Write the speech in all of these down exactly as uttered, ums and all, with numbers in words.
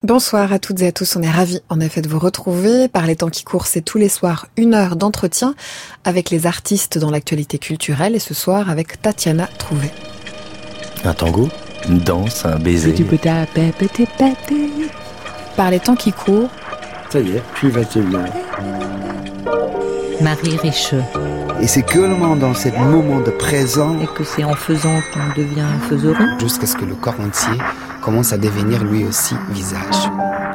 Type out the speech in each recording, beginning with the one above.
Bonsoir à toutes et à tous, on est ravis en effet de vous retrouver. Par les temps qui courent, c'est tous les soirs une heure d'entretien avec les artistes dans l'actualité culturelle et ce soir avec Tatiana Trouvé. Un tango, une danse, un baiser. Par les temps qui courent, ça y est, tu vas te le... Marie Richeux. Et c'est que dans ce moment de présent... Et que c'est en faisant qu'on devient faiseron. Jusqu'à ce que le corps entier commence à devenir lui aussi visage.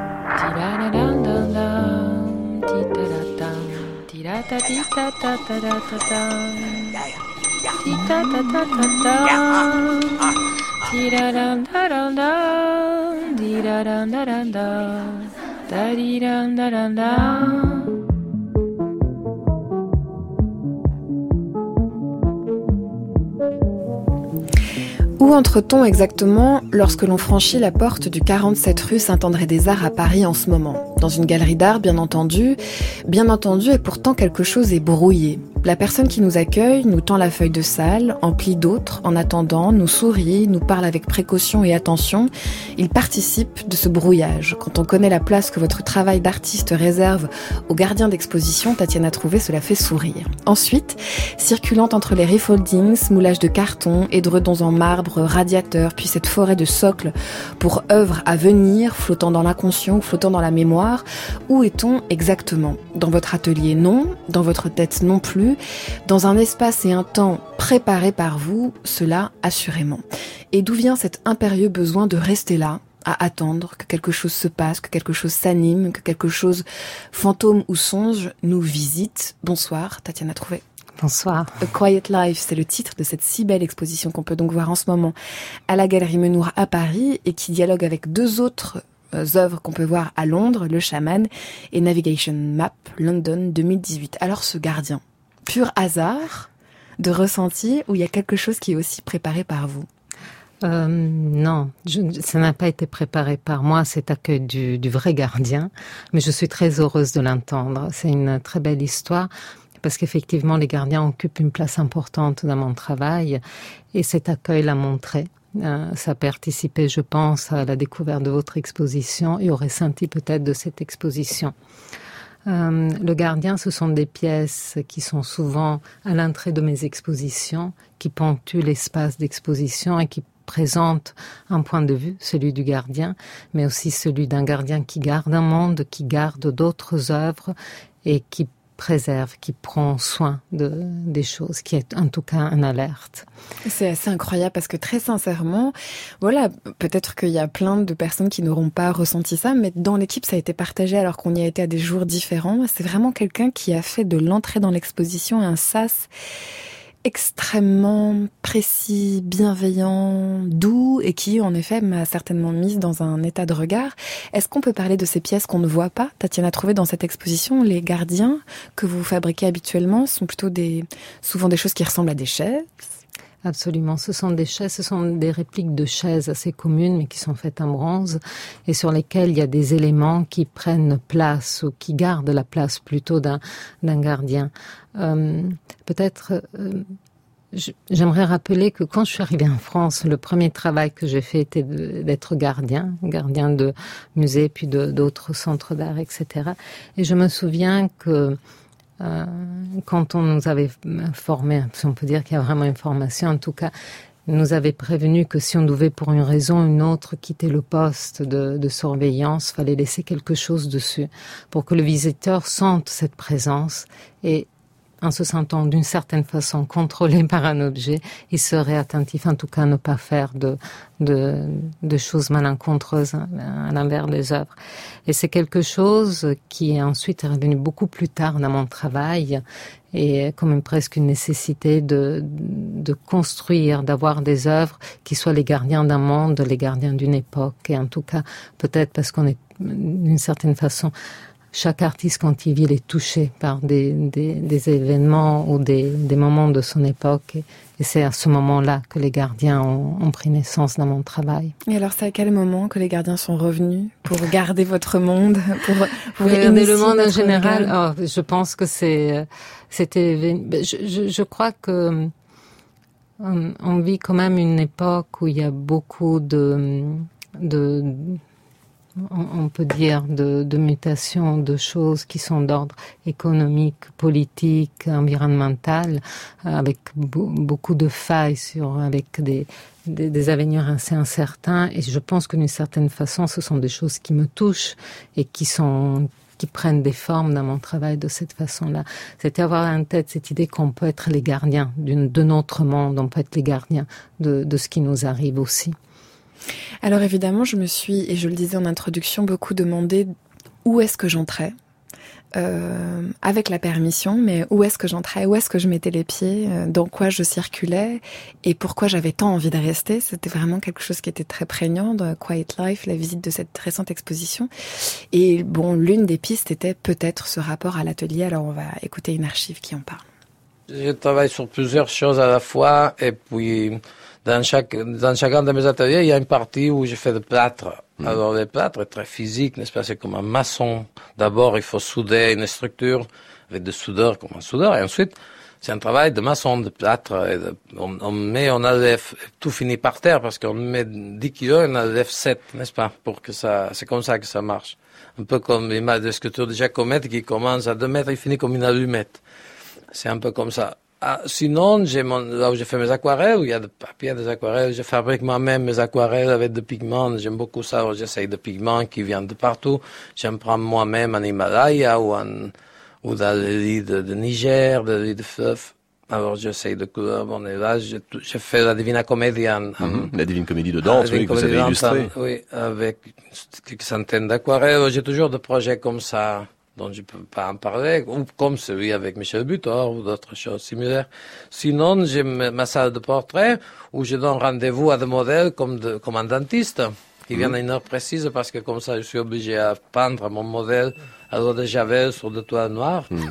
Où entre-t-on exactement lorsque l'on franchit la porte du quarante-sept rue Saint-André-des-Arts à Paris en ce moment ? Dans une galerie d'art, bien entendu. Bien entendu, et pourtant quelque chose est brouillé. La personne qui nous accueille nous tend la feuille de salle, en plie d'autres, en attendant, nous sourit, nous parle avec précaution et attention. Il participe de ce brouillage. Quand on connaît la place que votre travail d'artiste réserve aux gardiens d'exposition, Tatiana Trouvé, cela fait sourire. Ensuite, circulant entre les refoldings, moulages de carton, édredons en marbre, radiateurs, puis cette forêt de socles pour œuvres à venir, flottant dans l'inconscient, flottant dans la mémoire, où est-on exactement ? Dans votre atelier, non. Dans votre tête, non plus. Dans un espace et un temps préparés par vous, cela assurément. Et d'où vient cet impérieux besoin de rester là, à attendre que quelque chose se passe, que quelque chose s'anime, que quelque chose, fantôme ou songe, nous visite ? Bonsoir, Tatiana Trouvé. Bonsoir. A Quiet Life, c'est le titre de cette si belle exposition qu'on peut donc voir en ce moment à la Galerie Menour à Paris et qui dialogue avec deux autres œuvres qu'on peut voir à Londres, Le Shaman et Navigation Map, London deux mille dix-huit. Alors ce gardien, pur hasard de ressenti ou il y a quelque chose qui est aussi préparé par vous ? Euh, non, je, ça n'a pas été préparé par moi, cet accueil du, du vrai gardien, mais je suis très heureuse de l'entendre. C'est une très belle histoire parce qu'effectivement les gardiens occupent une place importante dans mon travail et cet accueil l'a montré. Euh, ça a participé, je pense, à la découverte de votre exposition et au ressenti peut-être de cette exposition. Euh, le gardien, ce sont des pièces qui sont souvent à l'entrée de mes expositions, qui ponctuent l'espace d'exposition et qui présentent un point de vue, celui du gardien, mais aussi celui d'un gardien qui garde un monde, qui garde d'autres œuvres et qui préserve, qui prend soin de, des choses, qui est en tout cas un alerte. C'est assez incroyable parce que très sincèrement, voilà, peut-être qu'il y a plein de personnes qui n'auront pas ressenti ça, mais dans l'équipe ça a été partagé alors qu'on y a été à des jours différents. C'est vraiment quelqu'un qui a fait de l'entrée dans l'exposition un sas extrêmement précis, bienveillant, doux et qui, en effet, m'a certainement mise dans un état de regard. Est-ce qu'on peut parler de ces pièces qu'on ne voit pas ? Tatiana Trouvé, dans cette exposition, les gardiens que vous fabriquez habituellement sont plutôt des, souvent des choses qui ressemblent à des chaises ? Absolument, ce sont des chaises, ce sont des répliques de chaises assez communes mais qui sont faites en bronze et sur lesquelles il y a des éléments qui prennent place ou qui gardent la place plutôt d'un, d'un gardien. Euh, peut-être, euh, j'aimerais rappeler que quand je suis arrivée en France, le premier travail que j'ai fait était de, d'être gardien, gardien de musées puis de, d'autres centres d'art, et cetera. Et je me souviens que Euh, quand on nous avait formés, si on peut dire qu'il y a vraiment une formation, en tout cas, nous avait prévenu que si on devait pour une raison ou une autre quitter le poste de, de surveillance, fallait laisser quelque chose dessus pour que le visiteur sente cette présence et en se sentant d'une certaine façon contrôlé par un objet, il serait attentif, en tout cas, à ne pas faire de, de, de choses malencontreuses à l'envers des œuvres. Et c'est quelque chose qui est ensuite revenu beaucoup plus tard dans mon travail et comme une, presque une nécessité de, de construire, d'avoir des œuvres qui soient les gardiens d'un monde, les gardiens d'une époque. Et en tout cas, peut-être parce qu'on est d'une certaine façon... Chaque artiste, quand il vit, il est touché par des, des, des événements ou des, des moments de son époque. Et, et c'est à ce moment-là que les gardiens ont, ont pris naissance dans mon travail. Et alors, c'est à quel moment que les gardiens sont revenus pour garder votre monde, pour vous réinitier le monde en général, oh, je pense que c'est, c'était, je, je, je crois que on, on vit quand même une époque où il y a beaucoup de, de on peut dire, de, de mutations, de choses qui sont d'ordre économique, politique, environnemental, avec beaucoup de failles sur, avec des, des, des avenirs assez incertains. Et je pense que d'une certaine façon, ce sont des choses qui me touchent et qui sont, qui prennent des formes dans mon travail de cette façon-là. C'était avoir en tête cette idée qu'on peut être les gardiens d'une, de notre monde, on peut être les gardiens de, de ce qui nous arrive aussi. Alors évidemment, je me suis, et je le disais en introduction, beaucoup demandé où est-ce que j'entrais, euh, avec la permission, mais où est-ce que j'entrais, où est-ce que je mettais les pieds, euh, dans quoi je circulais, et pourquoi j'avais tant envie de rester. C'était vraiment quelque chose qui était très prégnant de Quiet Life, la visite de cette récente exposition. Et bon, l'une des pistes était peut-être ce rapport à l'atelier, alors on va écouter une archive qui en parle. Je travaille sur plusieurs choses à la fois, et puis... Dans chaque, dans chacun de mes ateliers, il y a une partie où je fais de plâtre. Mmh. Alors, le plâtre est très physique, n'est-ce pas? C'est comme un maçon. D'abord, il faut souder une structure avec des soudeurs comme un soudeur. Et ensuite, c'est un travail de maçon, de plâtre. Et de, on, on met, on enlève, tout finit par terre parce qu'on met dix kilos et on enlève sept, n'est-ce pas? Pour que ça, c'est comme ça que ça marche. Un peu comme l'image de sculpture de Giacometti qui commence à deux mètres et finit comme une allumette. C'est un peu comme ça. Ah, sinon, j'ai mon, là où j'ai fait mes aquarelles, où il y a de papier, des aquarelles, je fabrique moi-même mes aquarelles avec des pigments. J'aime beaucoup ça. J'essaye des pigments qui viennent de partout. J'en prends moi-même en Himalaya ou en, ou dans les lits de, de Niger, des lits de fleuve. Alors, j'essaye de couleurs. Bon, et là, j'ai, j'ai fait la Divina Commedia. En, mmh, la Divine Comédie de danse, oui, que vous avez illustrée. Oui, avec quelques centaines d'aquarelles. J'ai toujours des projets comme ça, dont je ne peux pas en parler, ou comme celui avec Michel Butor, ou d'autres choses similaires. Sinon, j'ai ma salle de portrait, où je donne rendez-vous à des modèles comme, de, comme un dentiste, qui mmh. viennent à une heure précise, parce que comme ça, je suis obligé à peindre mon modèle à l'eau de Javel sur de toile noire. Mmh.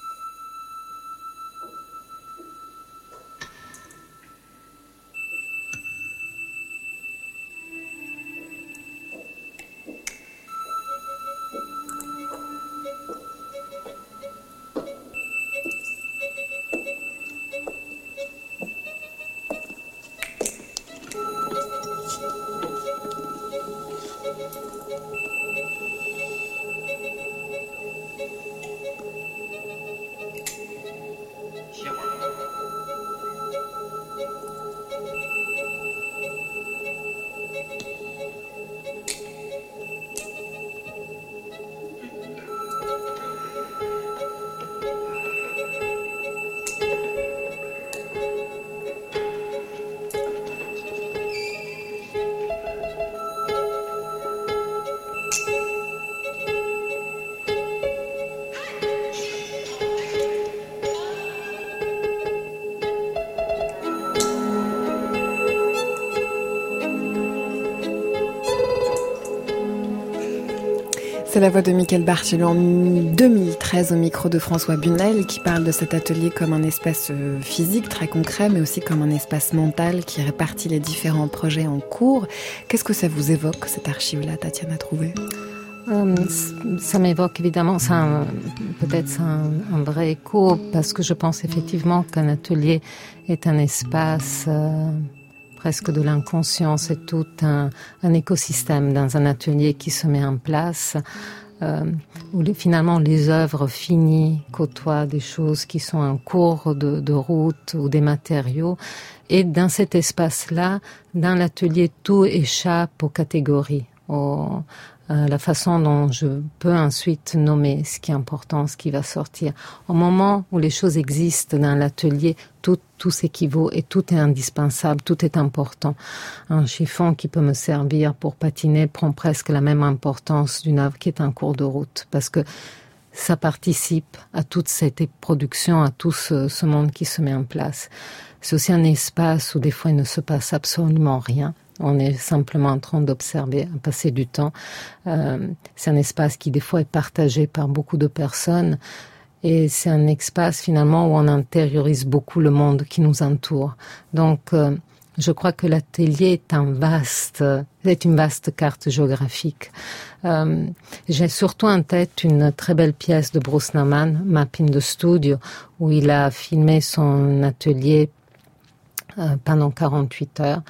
C'est la voix de Michael Barthelot en deux mille treize au micro de François Bunel qui parle de cet atelier comme un espace physique très concret mais aussi comme un espace mental qui répartit les différents projets en cours. Qu'est-ce que ça vous évoque, cette archive-là, Tatiana Trouvé ? Euh, ça m'évoque évidemment, c'est un, peut-être c'est un, un vrai écho parce que je pense effectivement qu'un atelier est un espace... Euh, presque de l'inconscient, c'est tout un, un écosystème dans un atelier qui se met en place, euh, où les, finalement les œuvres finies côtoient des choses qui sont en cours de, de route ou des matériaux. Et dans cet espace-là, dans l'atelier, tout échappe aux catégories, aux, à la façon dont je peux ensuite nommer ce qui est important, ce qui va sortir. Au moment où les choses existent dans l'atelier, tout, tout s'équivaut et tout est indispensable, tout est important. Un chiffon qui peut me servir pour patiner prend presque la même importance d'une œuvre qui est en cours de route, parce que ça participe à toute cette production, à tout ce, ce monde qui se met en place. C'est aussi un espace où des fois il ne se passe absolument rien. On est simplement en train d'observer, à passer du temps. Euh, c'est un espace qui des fois est partagé par beaucoup de personnes et c'est un espace finalement où on intériorise beaucoup le monde qui nous entoure. Donc euh, je crois que l'atelier est un vaste, est une vaste carte géographique. Euh, j'ai surtout en tête une très belle pièce de Bruce Nauman, Mapping the Studio, où il a filmé son atelier euh, pendant quarante-huit heures.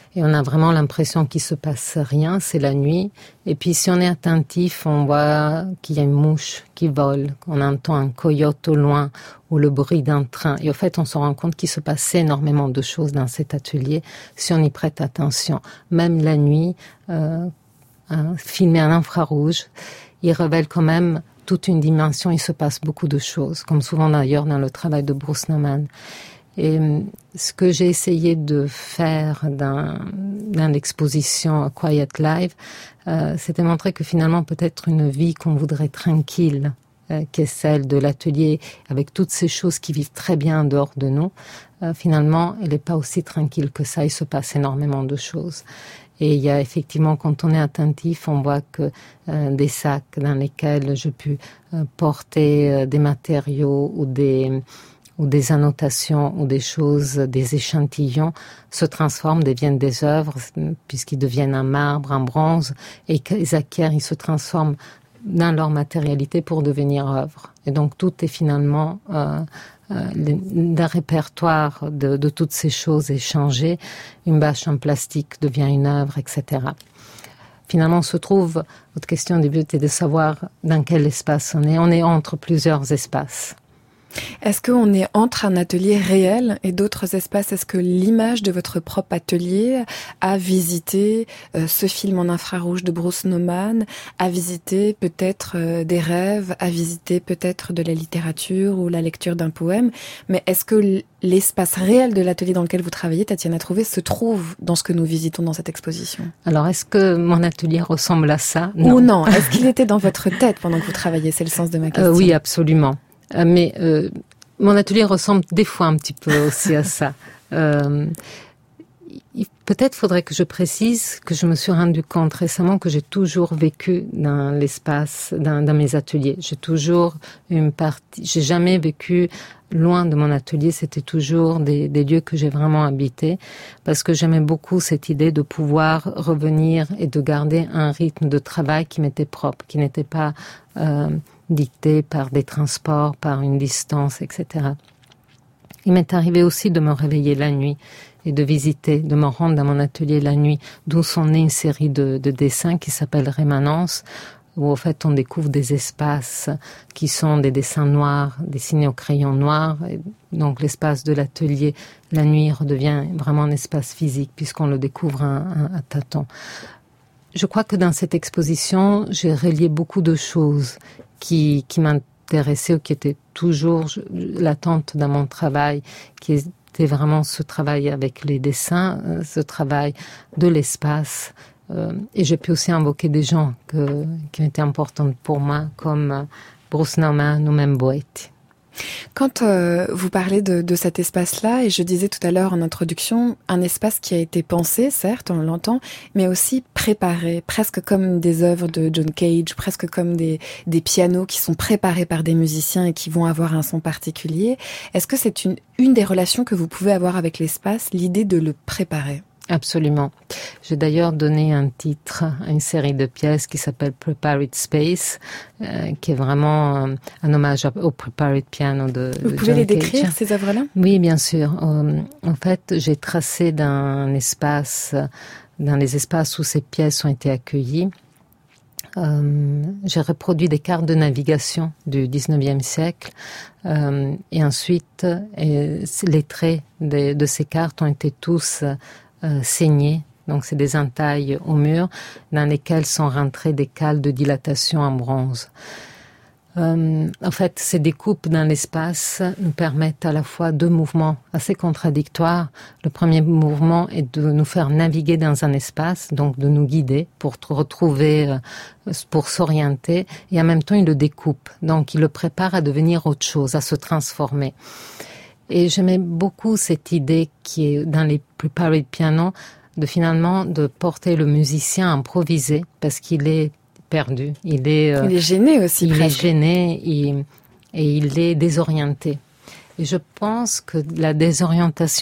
Et on a vraiment l'impression qu'il se passe rien, c'est la nuit. Et puis si on est attentif, on voit qu'il y a une mouche qui vole, on entend un coyote au loin ou le bruit d'un train. Et au fait, on se rend compte qu'il se passe énormément de choses dans cet atelier si on y prête attention. Même la nuit, euh, hein, filmé en infrarouge, il révèle quand même toute une dimension, il se passe beaucoup de choses, comme souvent d'ailleurs dans le travail de Bruce Nauman. Et ce que j'ai essayé de faire dans, dans l'exposition A Quiet Life, euh, c'était montrer que finalement peut-être une vie qu'on voudrait tranquille, euh, qui est celle de l'atelier, avec toutes ces choses qui vivent très bien en dehors de nous, euh, finalement elle n'est pas aussi tranquille que ça, il se passe énormément de choses. Et il y a effectivement, quand on est attentif, on voit que euh, des sacs dans lesquels je peux euh, porter euh, des matériaux ou des... ou des annotations, ou des choses, des échantillons, se transforment, deviennent des œuvres, puisqu'ils deviennent en marbre, en bronze, et qu'ils acquièrent, ils se transforment dans leur matérialité pour devenir œuvres. Et donc tout est finalement, euh, euh, le répertoire de, de toutes ces choses est changé. Une bâche en plastique devient une œuvre, et cetera. Finalement, on se trouve, votre question du but est de savoir dans quel espace on est. On est entre plusieurs espaces. Est-ce qu'on est entre un atelier réel et d'autres espaces? Est-ce que l'image de votre propre atelier a visité euh, ce film en infrarouge de Bruce Nauman, a visité peut-être euh, des rêves, a visité peut-être de la littérature ou la lecture d'un poème, mais est-ce que l'espace réel de l'atelier dans lequel vous travaillez, Tatiana Trouvé, se trouve dans ce que nous visitons dans cette exposition? Alors, est-ce que mon atelier ressemble à ça? Non. Ou non? Est-ce qu'il était dans votre tête pendant que vous travailliez? C'est le sens de ma question. Euh, oui, absolument. Mais euh, mon atelier ressemble des fois un petit peu aussi à ça. Euh, peut-être faudrait que je précise que je me suis rendu compte récemment que j'ai toujours vécu dans l'espace, dans, dans mes ateliers. J'ai toujours une partie, j'ai jamais vécu loin de mon atelier. C'était toujours des, des lieux que j'ai vraiment habités, parce que j'aimais beaucoup cette idée de pouvoir revenir et de garder un rythme de travail qui m'était propre, qui n'était pas euh, dicté par des transports, par une distance, et cetera. Il m'est arrivé aussi de me réveiller la nuit et de visiter, de me rendre dans mon atelier la nuit, d'où sont nées une série de, de dessins qui s'appellent Rémanence, où au fait on découvre des espaces qui sont des dessins noirs, dessinés au crayon noir. Et donc l'espace de l'atelier, la nuit, redevient vraiment un espace physique, puisqu'on le découvre à, à, à tâtons. Je crois que dans cette exposition, j'ai relié beaucoup de choses qui, qui m'intéressaient ou qui étaient toujours latentes dans mon travail, qui était vraiment ce travail avec les dessins, ce travail de l'espace. Euh, et j'ai pu aussi invoquer des gens que, qui étaient importants pour moi, comme Bruce Nauman ou même Boetti. Quand euh, vous parlez de, de cet espace-là, et je disais tout à l'heure en introduction, un espace qui a été pensé, certes, on l'entend, mais aussi préparé, presque comme des œuvres de John Cage, presque comme des, des pianos qui sont préparés par des musiciens et qui vont avoir un son particulier. Est-ce que c'est une, une des relations que vous pouvez avoir avec l'espace, l'idée de le préparer ? Absolument. J'ai d'ailleurs donné un titre à une série de pièces qui s'appelle Prepared Space, euh, qui est vraiment euh, un hommage au Prepared Piano de, Vous de pouvez John les décrire, Cage. Ces œuvres-là ? Oui, bien sûr. Euh, en fait, j'ai tracé dans un espace, dans les espaces où ces pièces ont été accueillies. Euh, j'ai reproduit des cartes de navigation du dix-neuvième siècle euh, et ensuite et les traits de, de ces cartes ont été tous euh, saignés. Donc c'est des entailles au mur dans lesquelles sont rentrées des cales de dilatation en bronze. Euh, en fait, ces découpes dans l'espace nous permettent à la fois deux mouvements assez contradictoires. Le premier mouvement est de nous faire naviguer dans un espace, donc de nous guider pour retrouver, euh, pour s'orienter, et en même temps il le découpe, donc il le prépare à devenir autre chose, à se transformer. Et j'aimais beaucoup cette idée qui est dans les Prepared Piano, de finalement de porter le musicien à improviser, parce qu'il est perdu. Il est, euh, il est gêné aussi. Il presque. est gêné et, et il est désorienté. Et je pense que la désorientation nous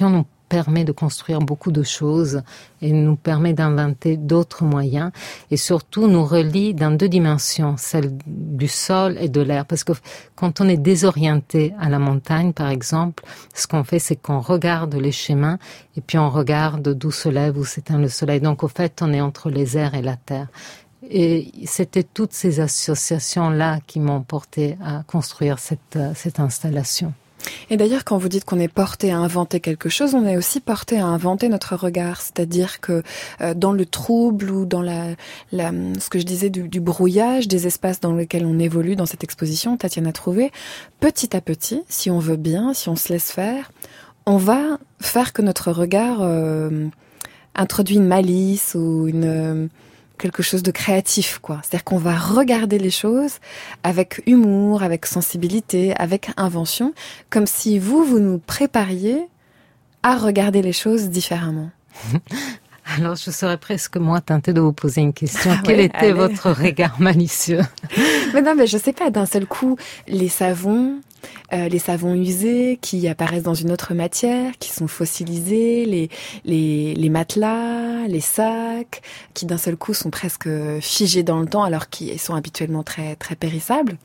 permet de construire beaucoup de choses et nous permet d'inventer d'autres moyens et surtout nous relie dans deux dimensions, celle du sol et de l'air. Parce que quand on est désorienté à la montagne, par exemple, ce qu'on fait, c'est qu'on regarde les chemins et puis on regarde d'où se lève, où s'éteint le soleil. Donc, au fait, on est entre les airs et la terre. Et c'était toutes ces associations-là qui m'ont porté à construire cette, cette installation. Et d'ailleurs, quand vous dites qu'on est porté à inventer quelque chose, on est aussi porté à inventer notre regard. C'est-à-dire que euh, dans le trouble ou dans la, la ce que je disais du, du brouillage des espaces dans lesquels on évolue dans cette exposition, Tatiana Trouvé, petit à petit, si on veut bien, si on se laisse faire, on va faire que notre regard euh, introduit une malice ou une... Euh, quelque chose de créatif, quoi. C'est-à-dire qu'on va regarder les choses avec humour, avec sensibilité, avec invention, comme si vous, vous nous prépariez à regarder les choses différemment. Alors, je serais presque, moi, tentée de vous poser une question. Ah Quel ouais, était allez. votre regard malicieux? Mais non, mais je sais pas, d'un seul coup, les savons, euh, les savons usés qui apparaissent dans une autre matière, qui sont fossilisés, les, les, les matelas, les sacs, qui d'un seul coup sont presque figés dans le temps alors qu'ils sont habituellement très, très périssables.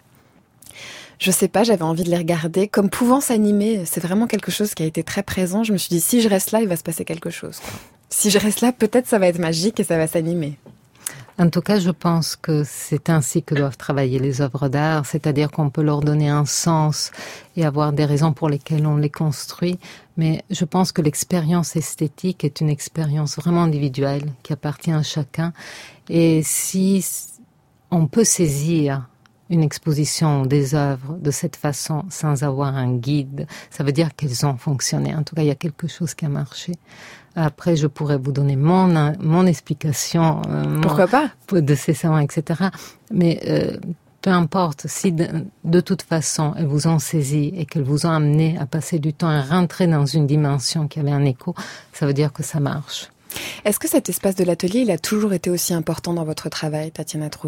Je sais pas, j'avais envie de les regarder comme pouvant s'animer. C'est vraiment quelque chose qui a été très présent. Je me suis dit, si je reste là, il va se passer quelque chose, quoi. Si je reste là, peut-être ça va être magique et ça va s'animer. En tout cas, je pense que c'est ainsi que doivent travailler les œuvres d'art, c'est-à-dire qu'on peut leur donner un sens et avoir des raisons pour lesquelles on les construit, mais je pense que l'expérience esthétique est une expérience vraiment individuelle qui appartient à chacun. Et si on peut saisir une exposition des œuvres de cette façon sans avoir un guide, ça veut dire qu'elles ont fonctionné. En tout cas, il y a quelque chose qui a marché. Après, je pourrais vous donner mon mon explication. Euh, Pourquoi pas de ces savants, et cetera. Mais euh, peu importe, si de, de toute façon elles vous ont saisi et qu'elles vous ont amené à passer du temps à rentrer dans une dimension qui avait un écho, ça veut dire que ça marche. Est-ce que cet espace de l'atelier, il a toujours été aussi important dans votre travail, Tatiana Trouvé ?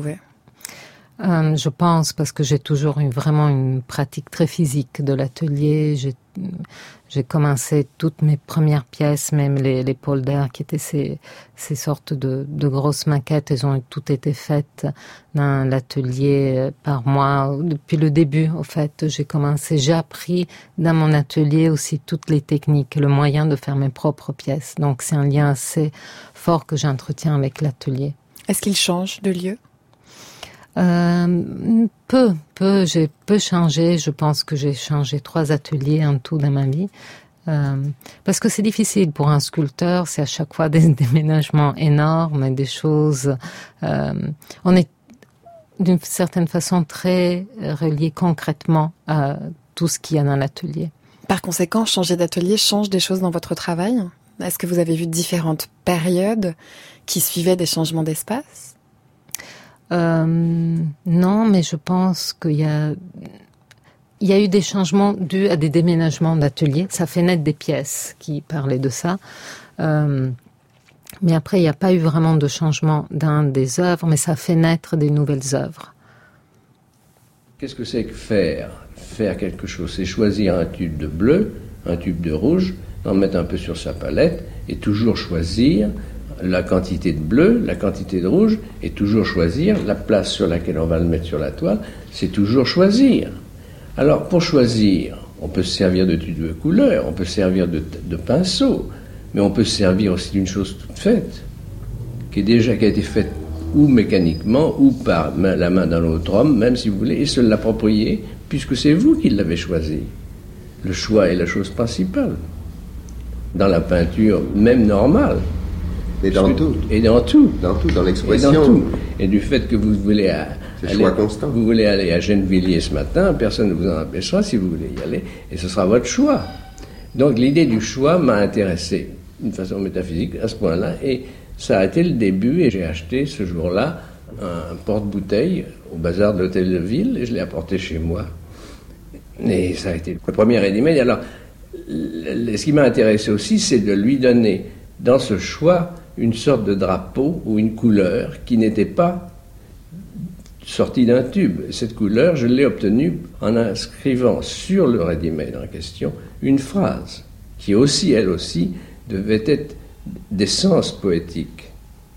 Euh, je pense parce que j'ai toujours eu vraiment une pratique très physique de l'atelier. J'ai, j'ai commencé toutes mes premières pièces, même les, les polders qui étaient ces, ces sortes de, de grosses maquettes, elles ont toutes été faites dans l'atelier par moi. Depuis le début, au fait, j'ai commencé, j'ai appris dans mon atelier aussi toutes les techniques, le moyen de faire mes propres pièces. Donc c'est un lien assez fort que j'entretiens avec l'atelier. Est-ce qu'il change de lieu ? Euh, peu, peu, j'ai peu changé. Je pense que j'ai changé trois ateliers en tout dans ma vie. Euh, parce que c'est difficile pour un sculpteur, c'est à chaque fois des déménagements énormes, des choses. Euh, on est d'une certaine façon très relié concrètement à tout ce qu'il y a dans l'atelier. Par conséquent, changer d'atelier change des choses dans votre travail ? Est-ce que vous avez vu différentes périodes qui suivaient des changements d'espace ? Euh, non, mais je pense qu'il y a, il y a eu des changements dus à des déménagements d'ateliers. Ça fait naître des pièces qui parlaient de ça. Euh, mais après, il n'y a pas eu vraiment de changement dans des œuvres, mais ça fait naître des nouvelles œuvres. Qu'est-ce que c'est que faire ? Faire quelque chose, c'est choisir un tube de bleu, un tube de rouge, en mettre un peu sur sa palette et toujours choisir la quantité de bleu, la quantité de rouge, et toujours choisir la place sur laquelle on va le mettre sur la toile, c'est toujours choisir. Alors, pour choisir, on peut se servir de tubes de couleur, on peut se servir de, de pinceau, mais on peut se servir aussi d'une chose toute faite, qui est déjà, qui a été faite ou mécaniquement, ou par main, la main d'un autre homme, même si vous voulez, et se l'approprier, puisque c'est vous qui l'avez choisi. Le choix est la chose principale. Dans la peinture, même normale, Et dans tout. Et dans tout. Dans tout, dans l'expression. Et dans tout. Et du fait que vous voulez, à, aller, choix constant. Vous voulez aller à Gennevilliers ce matin, personne ne vous en empêchera si vous voulez y aller, et ce sera votre choix. Donc l'idée du choix m'a intéressé d'une façon métaphysique à ce point-là, et ça a été le début, et j'ai acheté ce jour-là un porte-bouteille au bazar de l'hôtel de ville, et je l'ai apporté chez moi. Et ça a été le premier ready-made. Alors, ce qui m'a intéressé aussi, c'est de lui donner, dans ce choix, une sorte de drapeau ou une couleur qui n'était pas sortie d'un tube. Cette couleur, je l'ai obtenue en inscrivant sur le ready-made en question une phrase. qui aussi, elle aussi, devait être d'essence poétique,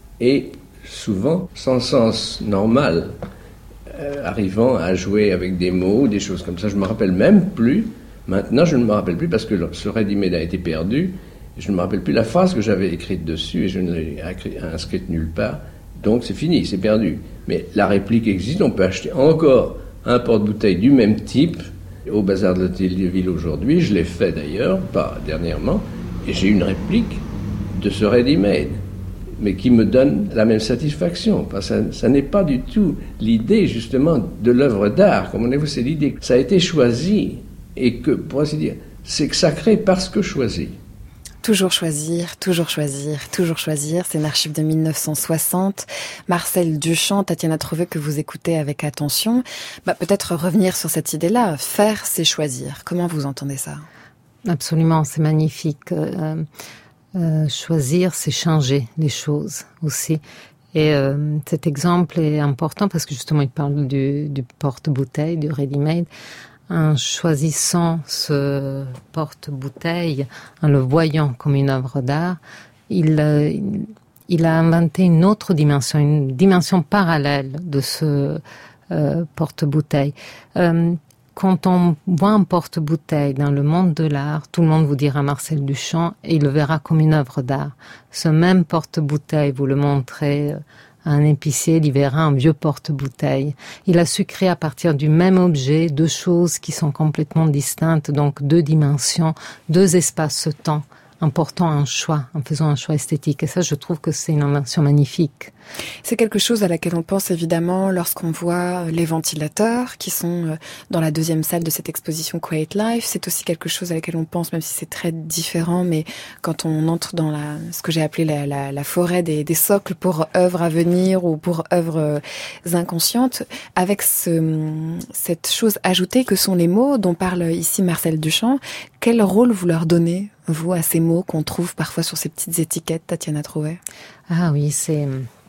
et souvent sans sens normal, euh, arrivant à jouer avec des mots, des choses comme ça. Je ne me rappelle même plus, maintenant je ne me rappelle plus, parce que ce ready-made a été perdu, je ne me rappelle plus la phrase que j'avais écrite dessus, et je ne l'ai inscrite nulle part, donc c'est fini, c'est perdu. Mais la réplique existe, on peut acheter encore un porte-bouteille du même type au bazar de l'Hôtel de Ville aujourd'hui, je l'ai fait d'ailleurs, pas dernièrement, et j'ai une réplique de ce ready-made, mais qui me donne la même satisfaction. Parce que ça, ça n'est pas du tout l'idée, justement, de l'œuvre d'art. Comprenez-vous, c'est l'idée que ça a été choisi, et que, pour ainsi dire, c'est sacré parce que choisi. Toujours choisir, toujours choisir, toujours choisir. C'est une archive de mille neuf cent soixante. Marcel Duchamp, Tatiana Trouvé, que vous écoutez avec attention. Bah, peut-être revenir sur cette idée-là. Faire, c'est choisir. Comment vous entendez ça ? Absolument, c'est magnifique. Euh, euh, choisir, c'est changer les choses aussi. Et euh, cet exemple est important parce que justement, il parle du, du porte-bouteille, du ready-made. En choisissant ce porte-bouteille, en le voyant comme une œuvre d'art, il, euh, il a inventé une autre dimension, une dimension parallèle de ce euh, porte-bouteille. Euh, quand on voit un porte-bouteille dans le monde de l'art, tout le monde vous dira Marcel Duchamp et il le verra comme une œuvre d'art. Ce même porte-bouteille, vous le montrez à un épicier, il y verra un vieux porte-bouteille. Il a su créer à partir du même objet deux choses qui sont complètement distinctes, donc deux dimensions, deux espaces-temps, en portant un choix, en faisant un choix esthétique. Et ça, je trouve que c'est une invention magnifique. C'est quelque chose à laquelle on pense évidemment lorsqu'on voit les ventilateurs qui sont dans la deuxième salle de cette exposition Quiet Life. C'est aussi quelque chose à laquelle on pense, même si c'est très différent, mais quand on entre dans la, ce que j'ai appelé la, la, la forêt des, des socles pour œuvres à venir ou pour œuvres inconscientes, avec ce, cette chose ajoutée que sont les mots dont parle ici Marcel Duchamp, quel rôle vous leur donnez, vous, à ces mots qu'on trouve parfois sur ces petites étiquettes, Tatiana Trouvé ? Ah oui, c'est...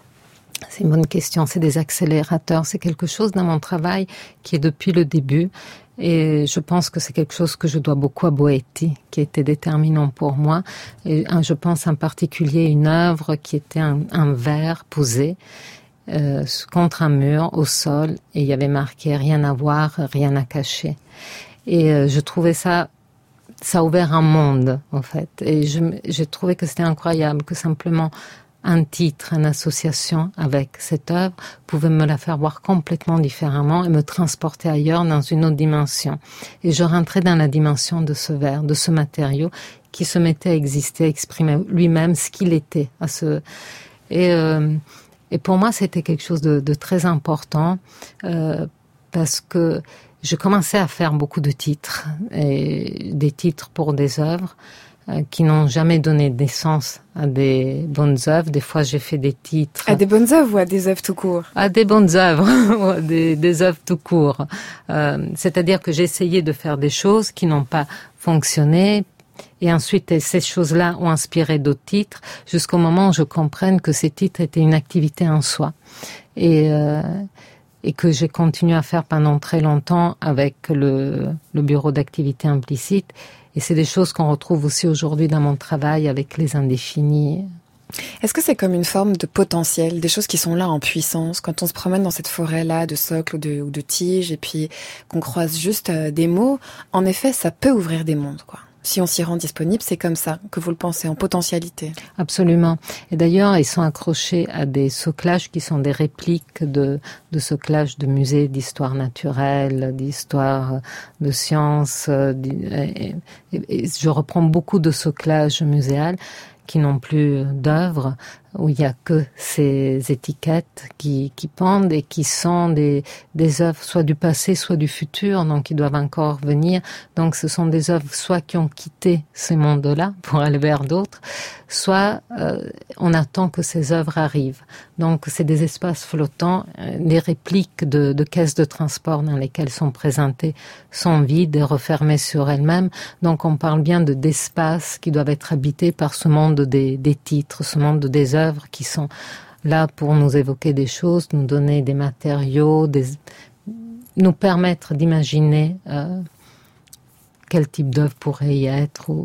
C'est une bonne question, c'est des accélérateurs, c'est quelque chose dans mon travail qui est depuis le début et je pense que c'est quelque chose que je dois beaucoup à Boetti, qui était déterminant pour moi. Et je pense en particulier à une œuvre qui était un, un verre posé euh, contre un mur au sol et il y avait marqué « rien à voir, rien à cacher ». Et euh, je trouvais ça... ça a ouvert un monde en fait et je, j'ai trouvé que c'était incroyable que simplement un titre, une association avec cette œuvre pouvait me la faire voir complètement différemment et me transporter ailleurs dans une autre dimension. Et je rentrais dans la dimension de ce verre, de ce matériau qui se mettait à exister, à exprimer lui-même ce qu'il était. À ce... et, euh, et pour moi, c'était quelque chose de, de très important euh, parce que je commençais à faire beaucoup de titres, et des titres pour des œuvres qui n'ont jamais donné naissance à des bonnes œuvres. Des fois, j'ai fait des titres... À des bonnes œuvres ou à des œuvres tout court ? À des bonnes œuvres, des, des œuvres tout court. Euh, c'est-à-dire que j'ai essayé de faire des choses qui n'ont pas fonctionné, et ensuite, ces choses-là ont inspiré d'autres titres, jusqu'au moment où je comprenne que ces titres étaient une activité en soi. Et... Euh, et que j'ai continué à faire pendant très longtemps avec le, le bureau d'activité implicite. Et c'est des choses qu'on retrouve aussi aujourd'hui dans mon travail avec les indéfinis. Est-ce que c'est comme une forme de potentiel, des choses qui sont là en puissance, quand on se promène dans cette forêt-là de socles ou de, ou de tiges, et puis qu'on croise juste des mots, en effet, ça peut ouvrir des mondes, quoi. Si on s'y rend disponible, c'est comme ça que vous le pensez, en potentialité. Absolument. Et d'ailleurs, ils sont accrochés à des soclages qui sont des répliques de, de soclages de musées d'histoire naturelle, d'histoire de sciences. Et, et, et je reprends beaucoup de soclages muséales qui n'ont plus d'œuvres, où il n'y a que ces étiquettes qui, qui pendent et qui sont des, des œuvres soit du passé, soit du futur, donc qui doivent encore venir. Donc ce sont des œuvres soit qui ont quitté ce monde-là pour aller vers d'autres, soit euh, on attend que ces œuvres arrivent. Donc c'est des espaces flottants, euh, des répliques de, de caisses de transport dans lesquelles sont présentées sont vides et refermées sur elles-mêmes. Donc on parle bien de d'espaces qui doivent être habités par ce monde des, des titres, ce monde des œuvres qui sont là pour nous évoquer des choses, nous donner des matériaux, des... nous permettre d'imaginer euh, quel type d'œuvre pourrait y être ou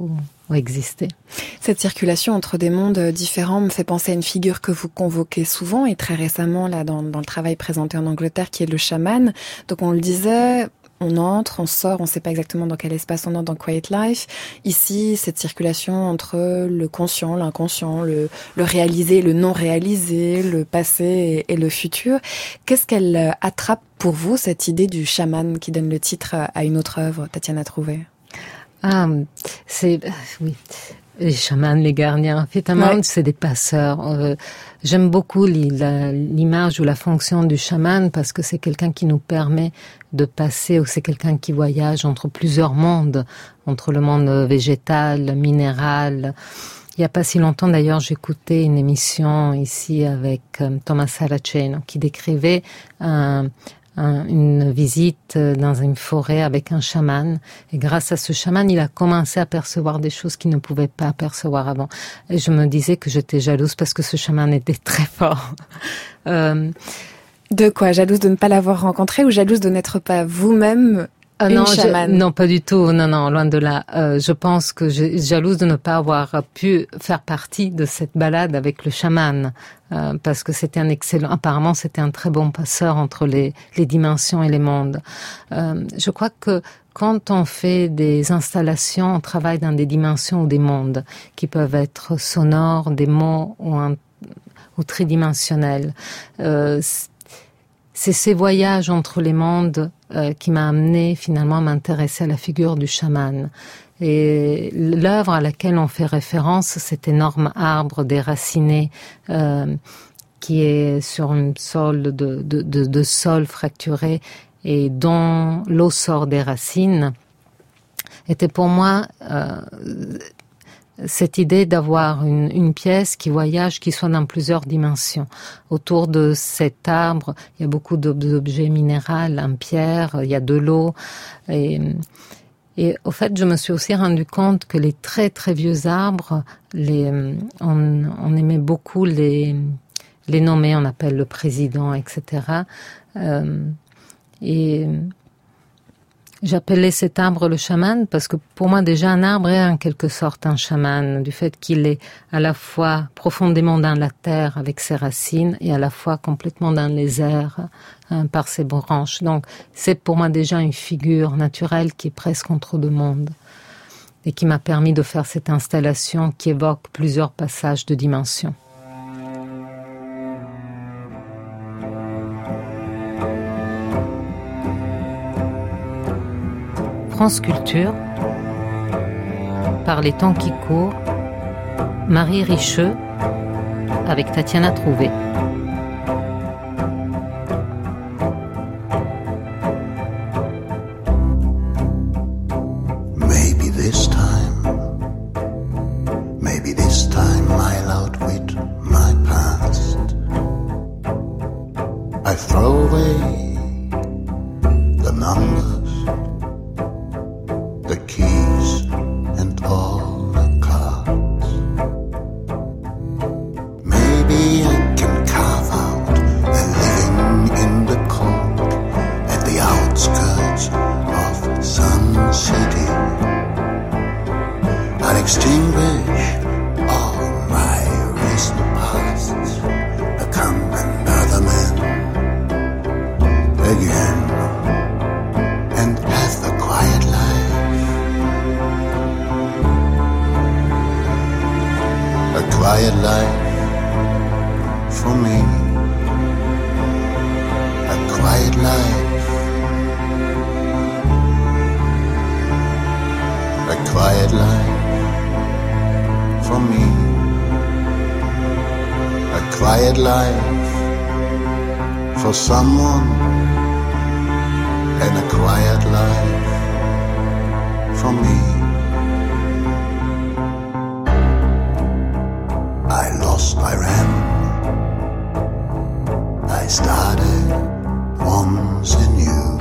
ou exister. Cette circulation entre des mondes différents me fait penser à une figure que vous convoquez souvent et très récemment là dans, dans le travail présenté en Angleterre qui est le chaman. Donc on le disait, on entre, on sort, on ne sait pas exactement dans quel espace on entre dans Quiet Life. Ici, cette circulation entre le conscient, l'inconscient, le, le réalisé, le non réalisé, le passé et, et le futur. Qu'est-ce qu'elle attrape pour vous, cette idée du chaman qui donne le titre à une autre œuvre, Tatiana Trouvé? Ah, c'est, oui. Les chamans, les gardiens, finalement, ouais. C'est des passeurs. Euh, j'aime beaucoup l'image ou la fonction du chaman parce que c'est quelqu'un qui nous permet de passer, ou c'est quelqu'un qui voyage entre plusieurs mondes, entre le monde végétal, minéral. Il n'y a pas si longtemps, d'ailleurs, j'écoutais une émission ici avec euh, Thomas Saraceno qui décrivait un Un, une visite dans une forêt avec un chaman. Et grâce à ce chaman, il a commencé à percevoir des choses qu'il ne pouvait pas percevoir avant. Et je me disais que j'étais jalouse parce que ce chaman était très fort. euh... De quoi? Jalouse de ne pas l'avoir rencontré ou jalouse de n'être pas vous-même Ah une non, chamane? Je, non, pas du tout. Non, non, loin de là. Euh, je pense que je suis jalouse de ne pas avoir pu faire partie de cette balade avec le chaman, euh, parce que c'était un excellent. Apparemment, c'était un très bon passeur entre les les dimensions et les mondes. Euh, je crois que quand on fait des installations, on travaille dans des dimensions ou des mondes qui peuvent être sonores, des mots ou, un, ou tridimensionnels. Euh, C'est ces voyages entre les mondes euh, qui m'a amené finalement à m'intéresser à la figure du chaman. Et l'œuvre à laquelle on fait référence, cet énorme arbre déraciné euh, qui est sur un sol de, de, de, de sol fracturé et dont l'eau sort des racines, était pour moi euh, cette idée d'avoir une, une pièce qui voyage, qui soit dans plusieurs dimensions. Autour de cet arbre, il y a beaucoup d'objets minéraux en pierre, il y a de l'eau. Et, et au fait, je me suis aussi rendu compte que les très très vieux arbres, les, on, on aimait beaucoup les, les nommer, on appelle le président, et cetera. Euh, et j'appelais cet arbre le chaman parce que pour moi déjà un arbre est en quelque sorte un chaman, du fait qu'il est à la fois profondément dans la terre avec ses racines et à la fois complètement dans les airs hein, par ses branches. Donc c'est pour moi déjà une figure naturelle qui est presque entre deux mondes et qui m'a permis de faire cette installation qui évoque plusieurs passages de dimensions. France Culture, par les temps qui courent, Marie Richeux, avec Tatiana Trouvé. Maybe this time, maybe this time I'll outwit my past. I throw away the numbers, the keys and all the cards. Maybe I can carve out a living in the cold at the outskirts of Sun City. I'll extinguish all my recent pasts, become another man again, and have the quiet life. A quiet life for me, a quiet life, a quiet life for me, a quiet life for someone, and a quiet life for me. I lost, I ran, I started once anew.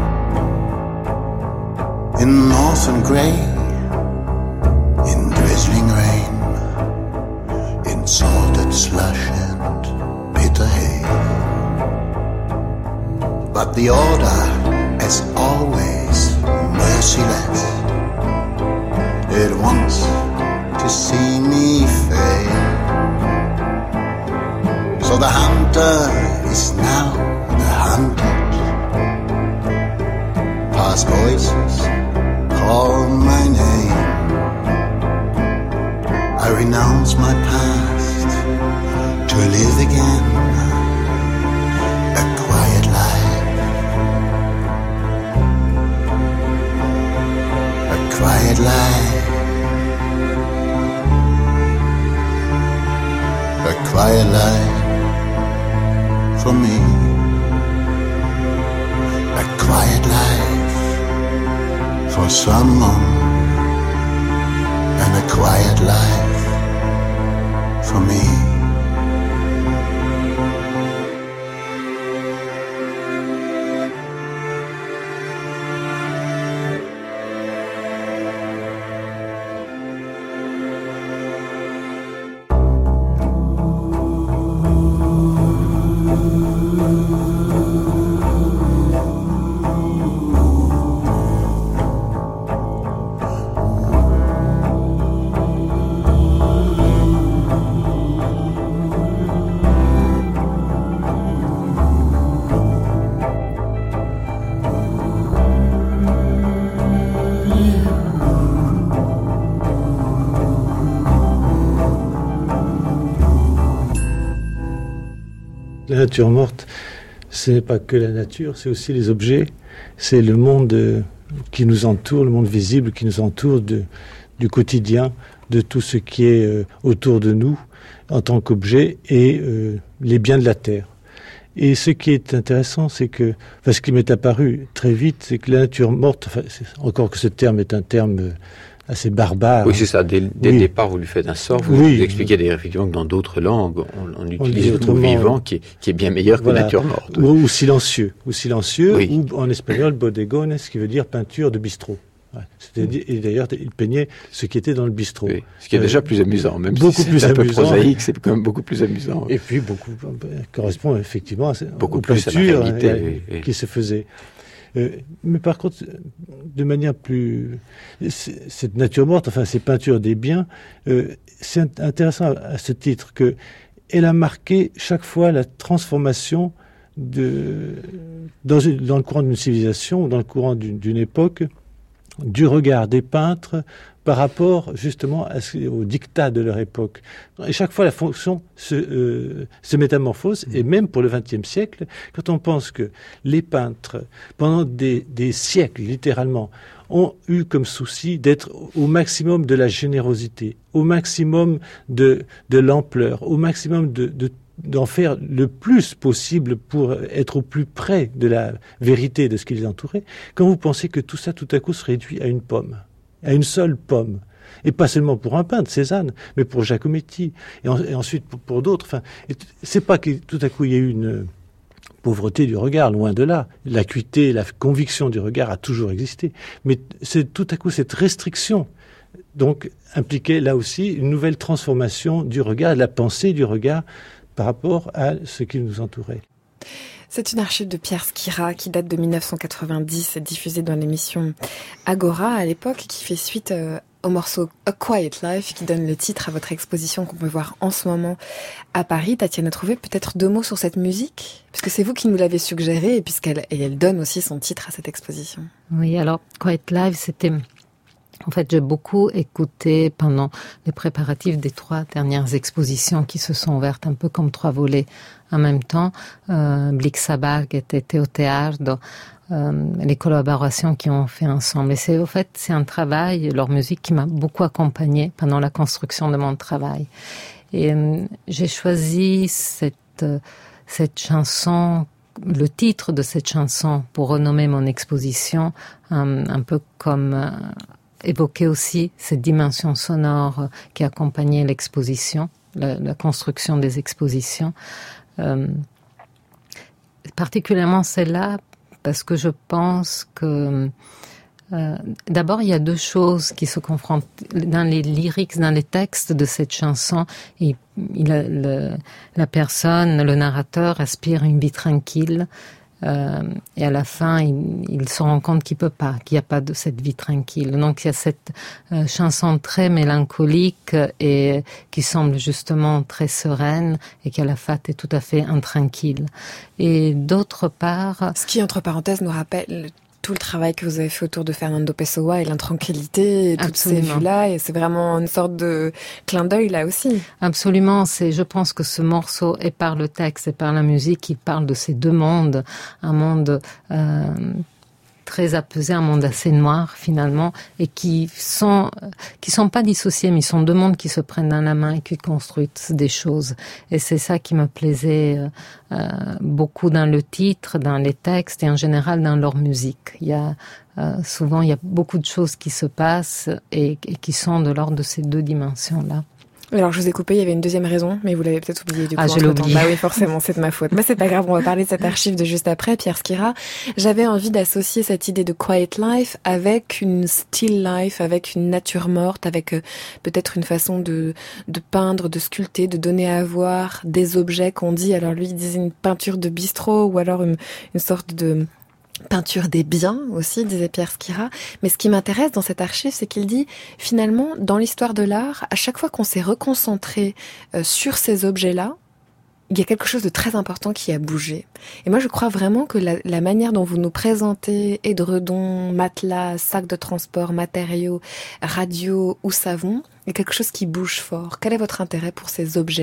In northern grey, in drizzling rain, in salted slush and bitter hay. But the order, as always, merciless. It wants to see me fade. So the hunter is now the hunted. Past voices call my name. I renounce my past to live again a quiet life. A quiet life. A quiet life for me. A quiet life for someone. And a quiet life for me. La nature morte, ce n'est pas que la nature, c'est aussi les objets, c'est le monde qui nous entoure, le monde visible qui nous entoure de, du quotidien, de tout ce qui est euh, autour de nous en tant qu'objet et euh, les biens de la terre. Et ce qui est intéressant, c'est que, enfin, ce qui m'est apparu très vite, c'est que la nature morte, enfin, encore que ce terme est un terme euh, assez barbare. Oui, c'est ça. Dès, dès oui. le départ, vous lui faites un sort. Vous, oui. vous expliquez d'ailleurs effectivement que dans d'autres langues, on, on utilise le mot vivant qui est, qui est bien meilleur voilà. que nature morte. Ou, ou silencieux. Ou silencieux, oui. ou en espagnol, bodegones, ce qui veut dire peinture de bistrot. Ouais. C'est-à-dire, et d'ailleurs, il peignait ce qui était dans le bistrot. Oui. Ce qui est euh, déjà plus amusant, même beaucoup si c'est plus un amusant. peu prosaïque, c'est quand même beaucoup plus amusant. Et puis, beaucoup, correspond effectivement à beaucoup aux plus postures à la réalité, euh, oui, oui. qui se faisaient. Euh, mais par contre, de manière plus... Cette nature morte, enfin ces peintures des biens, euh, c'est intéressant à ce titre qu'elle a marqué chaque fois la transformation de, dans, une, dans le courant d'une civilisation, ou dans le courant d'une, d'une époque, du regard des peintres par rapport justement à ce, au dictat de leur époque. Et chaque fois, la fonction se, euh, se métamorphose, et même pour le vingtième siècle, quand on pense que les peintres, pendant des, des siècles, littéralement, ont eu comme souci d'être au maximum de la générosité, au maximum de, de l'ampleur, au maximum de, de d'en faire le plus possible pour être au plus près de la vérité de ce qui les entourait, quand vous pensez que tout ça, tout à coup, se réduit à une pomme, à une seule pomme, et pas seulement pour un peintre, Cézanne, mais pour Giacometti, et, en, et ensuite pour, pour d'autres. Enfin, c'est pas que tout à coup il y a eu une pauvreté du regard, loin de là. L'acuité, la conviction du regard a toujours existé, mais c'est tout à coup cette restriction, donc impliquait là aussi une nouvelle transformation du regard, de la pensée du regard, par rapport à ce qui nous entourait. C'est une archive de Pierre Schira qui date de dix-neuf cent quatre-vingt-dix, diffusée dans l'émission Agora à l'époque, qui fait suite euh, au morceau A Quiet Life, qui donne le titre à votre exposition qu'on peut voir en ce moment à Paris. Tatiana Trouvé, peut-être deux mots sur cette musique, puisque c'est vous qui nous l'avez suggérée, et puisqu'elle et elle donne aussi son titre à cette exposition. Oui, alors Quiet Life, c'était... En fait, j'ai beaucoup écouté pendant les préparatifs des trois dernières expositions qui se sont ouvertes un peu comme trois volets en même temps. Euh, Blick Sabah qui était au théâtre, euh, les collaborations qu'ils ont fait ensemble. Et c'est, au fait, c'est un travail, leur musique, qui m'a beaucoup accompagnée pendant la construction de mon travail. Et euh, j'ai choisi cette, euh, cette chanson, le titre de cette chanson pour renommer mon exposition, euh, un peu comme... Euh, évoquer aussi cette dimension sonore qui accompagnait l'exposition, la, la construction des expositions. Euh, particulièrement celle-là, parce que je pense que euh, d'abord il y a deux choses qui se confrontent dans les lyrics, dans les textes de cette chanson. Et il a, le, la personne, le narrateur, aspire une vie tranquille. Euh, et à la fin, il, il se rend compte qu'il peut pas, qu'il n'y a pas de cette vie tranquille. Donc il y a cette euh, chanson très mélancolique et qui semble justement très sereine et qui à la fin est tout à fait intranquille. Et d'autre part, ce qui entre parenthèses nous rappelle tout le travail que vous avez fait autour de Fernando Pessoa et l'intranquillité et toutes Absolument. ces vues-là, et c'est vraiment une sorte de clin d'œil là aussi. Absolument, c'est, je pense que ce morceau, et par le texte et par la musique, il parle de ces deux mondes, un monde euh, très apaisé, un monde assez noir finalement, et qui sont qui sont pas dissociés, mais ils sont deux mondes qui se prennent dans la main et qui construisent des choses. Et c'est ça qui me plaisait euh, euh, beaucoup dans le titre, dans les textes et en général dans leur musique. Il y a euh, souvent il y a beaucoup de choses qui se passent et, et qui sont de l'ordre de ces deux dimensions-là. Alors, je vous ai coupé, il y avait une deuxième raison, mais vous l'avez peut-être oublié du coup. Ah, je l'ai oublié. Bah oui, forcément, c'est de ma faute. Mais c'est pas grave, on va parler de cette archive de juste après, Pierre Schira. J'avais envie d'associer cette idée de quiet life avec une still life, avec une nature morte, avec euh, peut-être une façon de, de peindre, de sculpter, de donner à voir des objets qu'on dit. Alors lui, il disait une peinture de bistrot ou alors une, une sorte de peinture des biens aussi, disait Pierre Schira. Mais ce qui m'intéresse dans cette archive, c'est qu'il dit, finalement, dans l'histoire de l'art, à chaque fois qu'on s'est reconcentré euh, sur ces objets-là, il y a quelque chose de très important qui a bougé. Et moi, je crois vraiment que la, la manière dont vous nous présentez édredons, matelas, sacs de transport, matériaux, radio ou savon, il y a quelque chose qui bouge fort. Quel est votre intérêt pour ces objets-là ?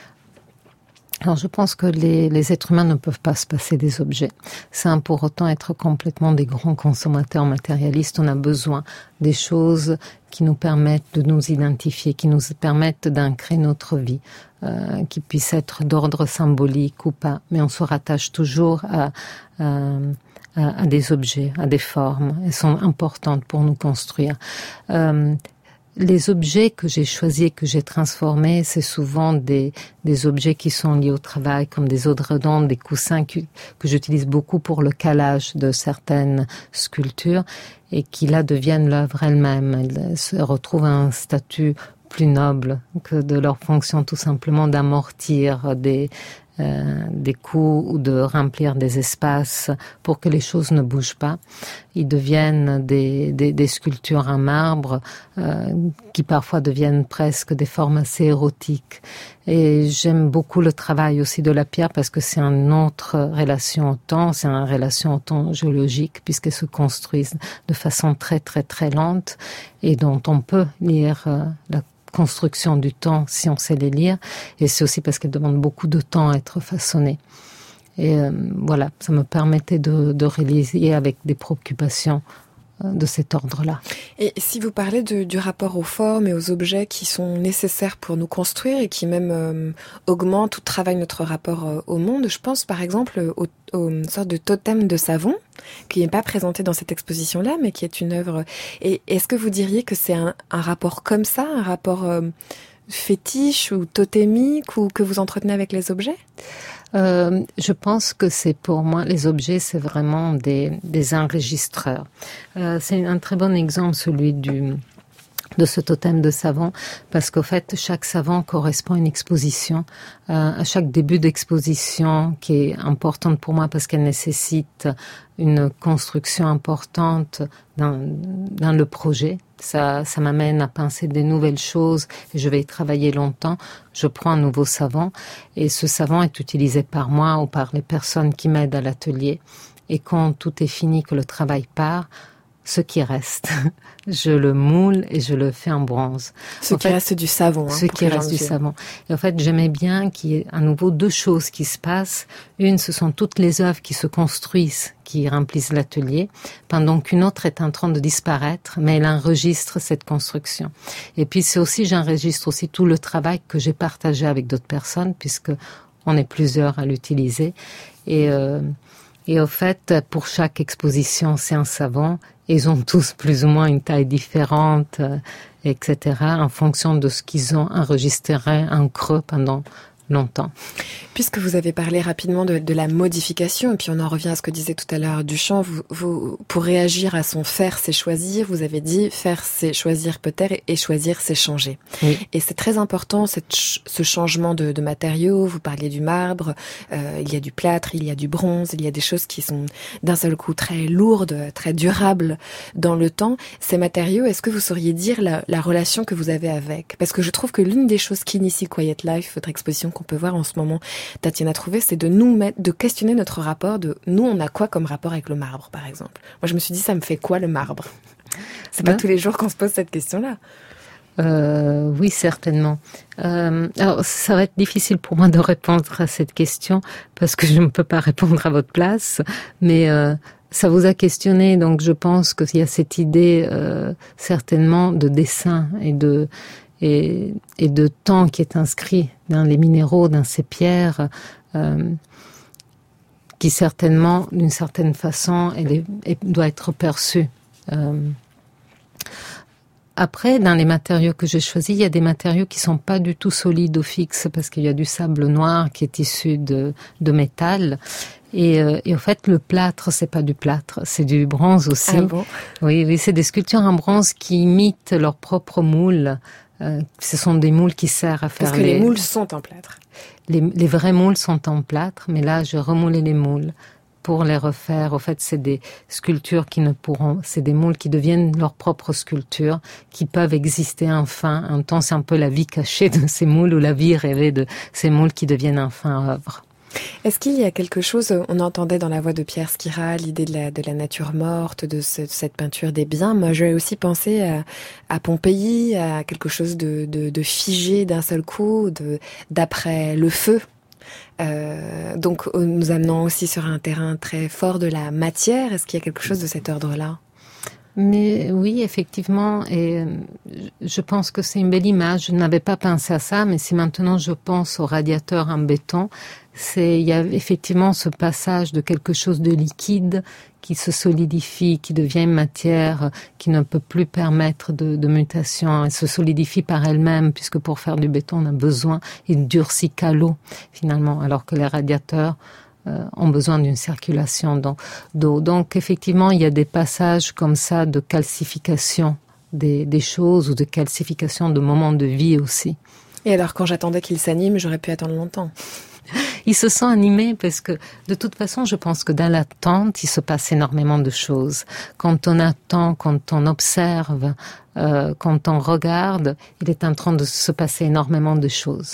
Alors, je pense que les, les êtres humains ne peuvent pas se passer des objets. Sans pour autant être complètement des grands consommateurs matérialistes, on a besoin des choses qui nous permettent de nous identifier, qui nous permettent d'ancrer notre vie, euh, qui puissent être d'ordre symbolique ou pas. Mais on se rattache toujours à, à, à, à des objets, à des formes. Elles sont importantes pour nous construire. Euh, Les objets que j'ai choisis, que j'ai transformés, c'est souvent des, des objets qui sont liés au travail, comme des édredons, des coussins que, que j'utilise beaucoup pour le calage de certaines sculptures et qui là deviennent l'œuvre elle-même. Elles se retrouvent à un statut plus noble que de leur fonction tout simplement d'amortir des Euh, des coups ou de remplir des espaces pour que les choses ne bougent pas. Ils deviennent des, des, des sculptures en marbre euh, qui parfois deviennent presque des formes assez érotiques. Et j'aime beaucoup le travail aussi de la pierre parce que c'est une autre relation au temps, c'est une relation au temps géologique puisqu'elles se construisent de façon très très très lente et dont on peut lire euh, la construction du temps si on sait les lire, et c'est aussi parce qu'elles demandent beaucoup de temps à être façonnées. Et euh, voilà, ça me permettait de, de réaliser avec des préoccupations euh, de cet ordre-là. Et si vous parlez de, du rapport aux formes et aux objets qui sont nécessaires pour nous construire et qui même euh, augmentent ou travaillent notre rapport euh, au monde, je pense par exemple au, au une sorte de totem de savon qui n'est pas présenté dans cette exposition-là, mais qui est une œuvre. Et est-ce que vous diriez que c'est un, un rapport comme ça, un rapport euh, fétiche ou totémique, ou que vous entretenez avec les objets ? Euh, je pense que c'est pour moi, les objets, c'est vraiment des, des enregistreurs. Euh, c'est un très bon exemple, celui du de ce totem de savon, parce qu'au fait, chaque savon correspond à une exposition, euh, à chaque début d'exposition qui est importante pour moi parce qu'elle nécessite une construction importante dans, dans le projet. Ça, ça m'amène à penser des nouvelles choses et je vais y travailler longtemps. Je prends un nouveau savon et ce savon est utilisé par moi ou par les personnes qui m'aident à l'atelier. Et quand tout est fini, que le travail part, ce qui reste, je le moule et je le fais en bronze. Ce en qui fait, reste du savon. Hein, ce qui reste du savon. Et en fait, j'aimais bien qu'il y ait à nouveau deux choses qui se passent. Une, ce sont toutes les œuvres qui se construisent, qui remplissent l'atelier, pendant qu'une autre est en train de disparaître, mais elle enregistre cette construction. Et puis c'est aussi, j'enregistre aussi tout le travail que j'ai partagé avec d'autres personnes, puisque on est plusieurs à l'utiliser. Et, euh, et au fait, pour chaque exposition, c'est un savon. Ils ont tous plus ou moins une taille différente, euh, et cetera, en fonction de ce qu'ils ont enregistré en creux pendant longtemps. Puisque vous avez parlé rapidement de, de la modification, et puis on en revient à ce que disait tout à l'heure Duchamp, vous, vous, pour réagir à son faire, c'est choisir, vous avez dit faire, c'est choisir peut-être, et choisir, c'est changer. Oui. Et c'est très important, cette, ce changement de, de matériaux. Vous parliez du marbre, euh, il y a du plâtre, il y a du bronze, il y a des choses qui sont d'un seul coup très lourdes, très durables dans le temps. Ces matériaux, est-ce que vous sauriez dire la, la relation que vous avez avec? Parce que je trouve que l'une des choses qu'initie Quiet Life, votre exposition qu'on peut voir en ce moment, Tatiana Trouvé, c'est de nous mettre, de questionner notre rapport, de nous, on a quoi comme rapport avec le marbre, par exemple? Moi, je me suis dit, ça me fait quoi le marbre? C'est pas ben, tous les jours qu'on se pose cette question-là. Euh, oui, certainement. Euh, alors, ça va être difficile pour moi de répondre à cette question parce que je ne peux pas répondre à votre place, mais euh, ça vous a questionné, donc je pense qu'il y a cette idée euh, certainement de dessin et de et, et de temps qui est inscrit dans les minéraux, dans ces pierres, euh, qui certainement, d'une certaine façon, elle est, elle doit être perçue. Euh, Après, dans les matériaux que j'ai choisis, il y a des matériaux qui sont pas du tout solides ou fixes parce qu'il y a du sable noir qui est issu de, de métal. Et, euh, et en fait, le plâtre, c'est pas du plâtre, c'est du bronze aussi. Ah bon? Oui, oui, c'est des sculptures en bronze qui imitent leur propre moule. Euh, ce sont des moules qui servent à faire Parce que les, les moules sont en plâtre. Les, les vrais moules sont en plâtre, mais là, je remoulais les moules pour les refaire. Au fait, c'est des sculptures qui ne pourront, c'est des moules qui deviennent leur propre sculpture, qui peuvent exister enfin. En temps, c'est un peu la vie cachée de ces moules ou la vie rêvée de ces moules qui deviennent enfin œuvres. Est-ce qu'il y a quelque chose, on entendait dans la voix de Pierre Schira l'idée de la, de la nature morte, de, ce, de cette peinture des biens. Moi, j'ai aussi pensé à, à Pompéi, à quelque chose de, de, de figé d'un seul coup, de, d'après le feu. Euh, donc, nous amenant aussi sur un terrain très fort de la matière. Est-ce qu'il y a quelque chose de cet ordre-là ? Mais oui, effectivement, et je pense que c'est une belle image. Je n'avais pas pensé à ça, mais si maintenant je pense au radiateur en béton, c'est, il y a effectivement ce passage de quelque chose de liquide qui se solidifie, qui devient une matière qui ne peut plus permettre de, de mutation. Elle se solidifie par elle-même, puisque pour faire du béton, on a besoin, il durcit qu'à l'eau, finalement, alors que les radiateurs euh, ont besoin d'une circulation d'eau. Donc, effectivement, il y a des passages comme ça de calcification des, des choses ou de calcification de moments de vie aussi. Et alors, quand j'attendais qu'il s'anime, j'aurais pu attendre longtemps. Il se sent animé parce que, de toute façon, je pense que dans l'attente, il se passe énormément de choses. Quand on attend, quand on observe, euh, quand on regarde, il est en train de se passer énormément de choses.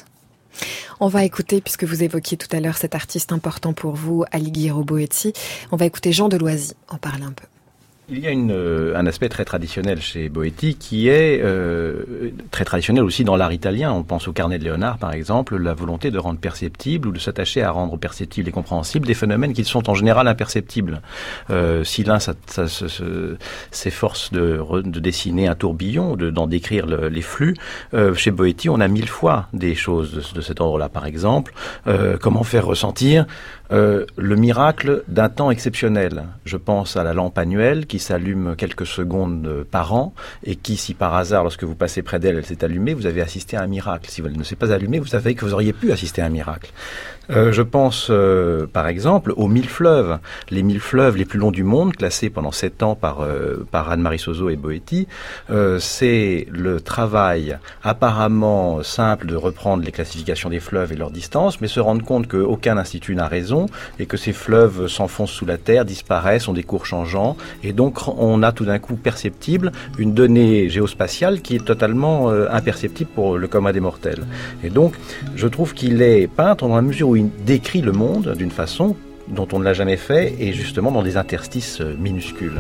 On va écouter, puisque vous évoquiez tout à l'heure cet artiste important pour vous, Alighiero Boetti, on va écouter Jean Deloisy en parler un peu. Il y a une, euh, un aspect très traditionnel chez Boetti qui est euh, très traditionnel aussi dans l'art italien. On pense au Carnet de Léonard, par exemple, la volonté de rendre perceptible ou de s'attacher à rendre perceptible et compréhensible des phénomènes qui sont en général imperceptibles. Euh, si l'un ça, ça, ça, ça, s'efforce de, de dessiner un tourbillon, de, d'en décrire le, les flux, euh, chez Boetti, on a mille fois des choses de, de cet ordre-là. Par exemple, euh, comment faire ressentir euh, le miracle d'un temps exceptionnel. Je pense à la lampe annuelle qui s'allume quelques secondes par an et qui, si par hasard, lorsque vous passez près d'elle, elle s'est allumée, vous avez assisté à un miracle. Si elle ne s'est pas allumée, vous savez que vous auriez pu assister à un miracle. Euh, je pense, euh, par exemple, aux mille fleuves. Les mille fleuves les plus longs du monde, classés pendant sept ans par, euh, par Anne-Marie Sozo et Boetti. Euh, c'est le travail apparemment simple de reprendre les classifications des fleuves et leur distance, mais se rendre compte qu'aucun institut n'a raison et que ces fleuves s'enfoncent sous la terre, disparaissent, ont des cours changeants, et donc on a tout d'un coup perceptible une donnée géospatiale qui est totalement euh, imperceptible pour le commun des mortels. Et donc, je trouve qu'il est peintre dans la mesure où il décrit le monde d'une façon dont on ne l'a jamais fait, et justement dans des interstices minuscules.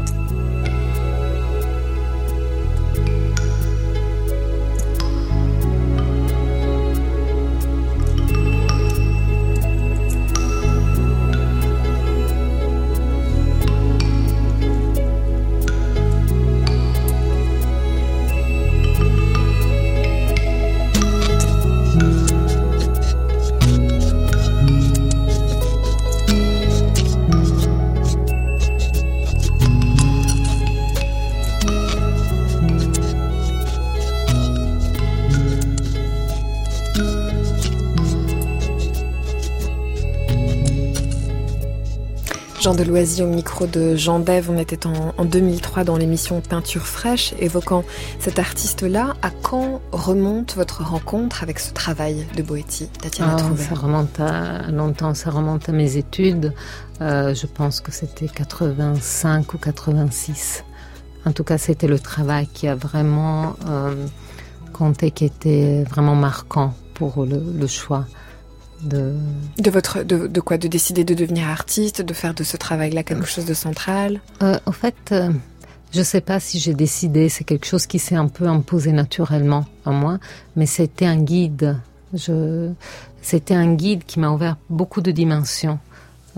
Jean Deloisy au micro de Jean Dève. On était en, en deux mille trois dans l'émission Peinture fraîche, évoquant cet artiste-là. À quand remonte votre rencontre avec ce travail de Boëti, Tatiana oh, Trouvé? Ça remonte à longtemps, ça remonte à mes études. Euh, je pense que c'était quatre-vingt-cinq ou quatre-vingt-six. En tout cas, c'était le travail qui a vraiment euh, compté, qui était vraiment marquant pour le, le choix. De... De, votre, de, de quoi? De décider de devenir artiste, de faire de ce travail-là quelque chose de central? euh, En fait, euh, je ne sais pas si j'ai décidé, c'est quelque chose qui s'est un peu imposé naturellement à moi, mais c'était un guide. Je... C'était un guide qui m'a ouvert beaucoup de dimensions, euh,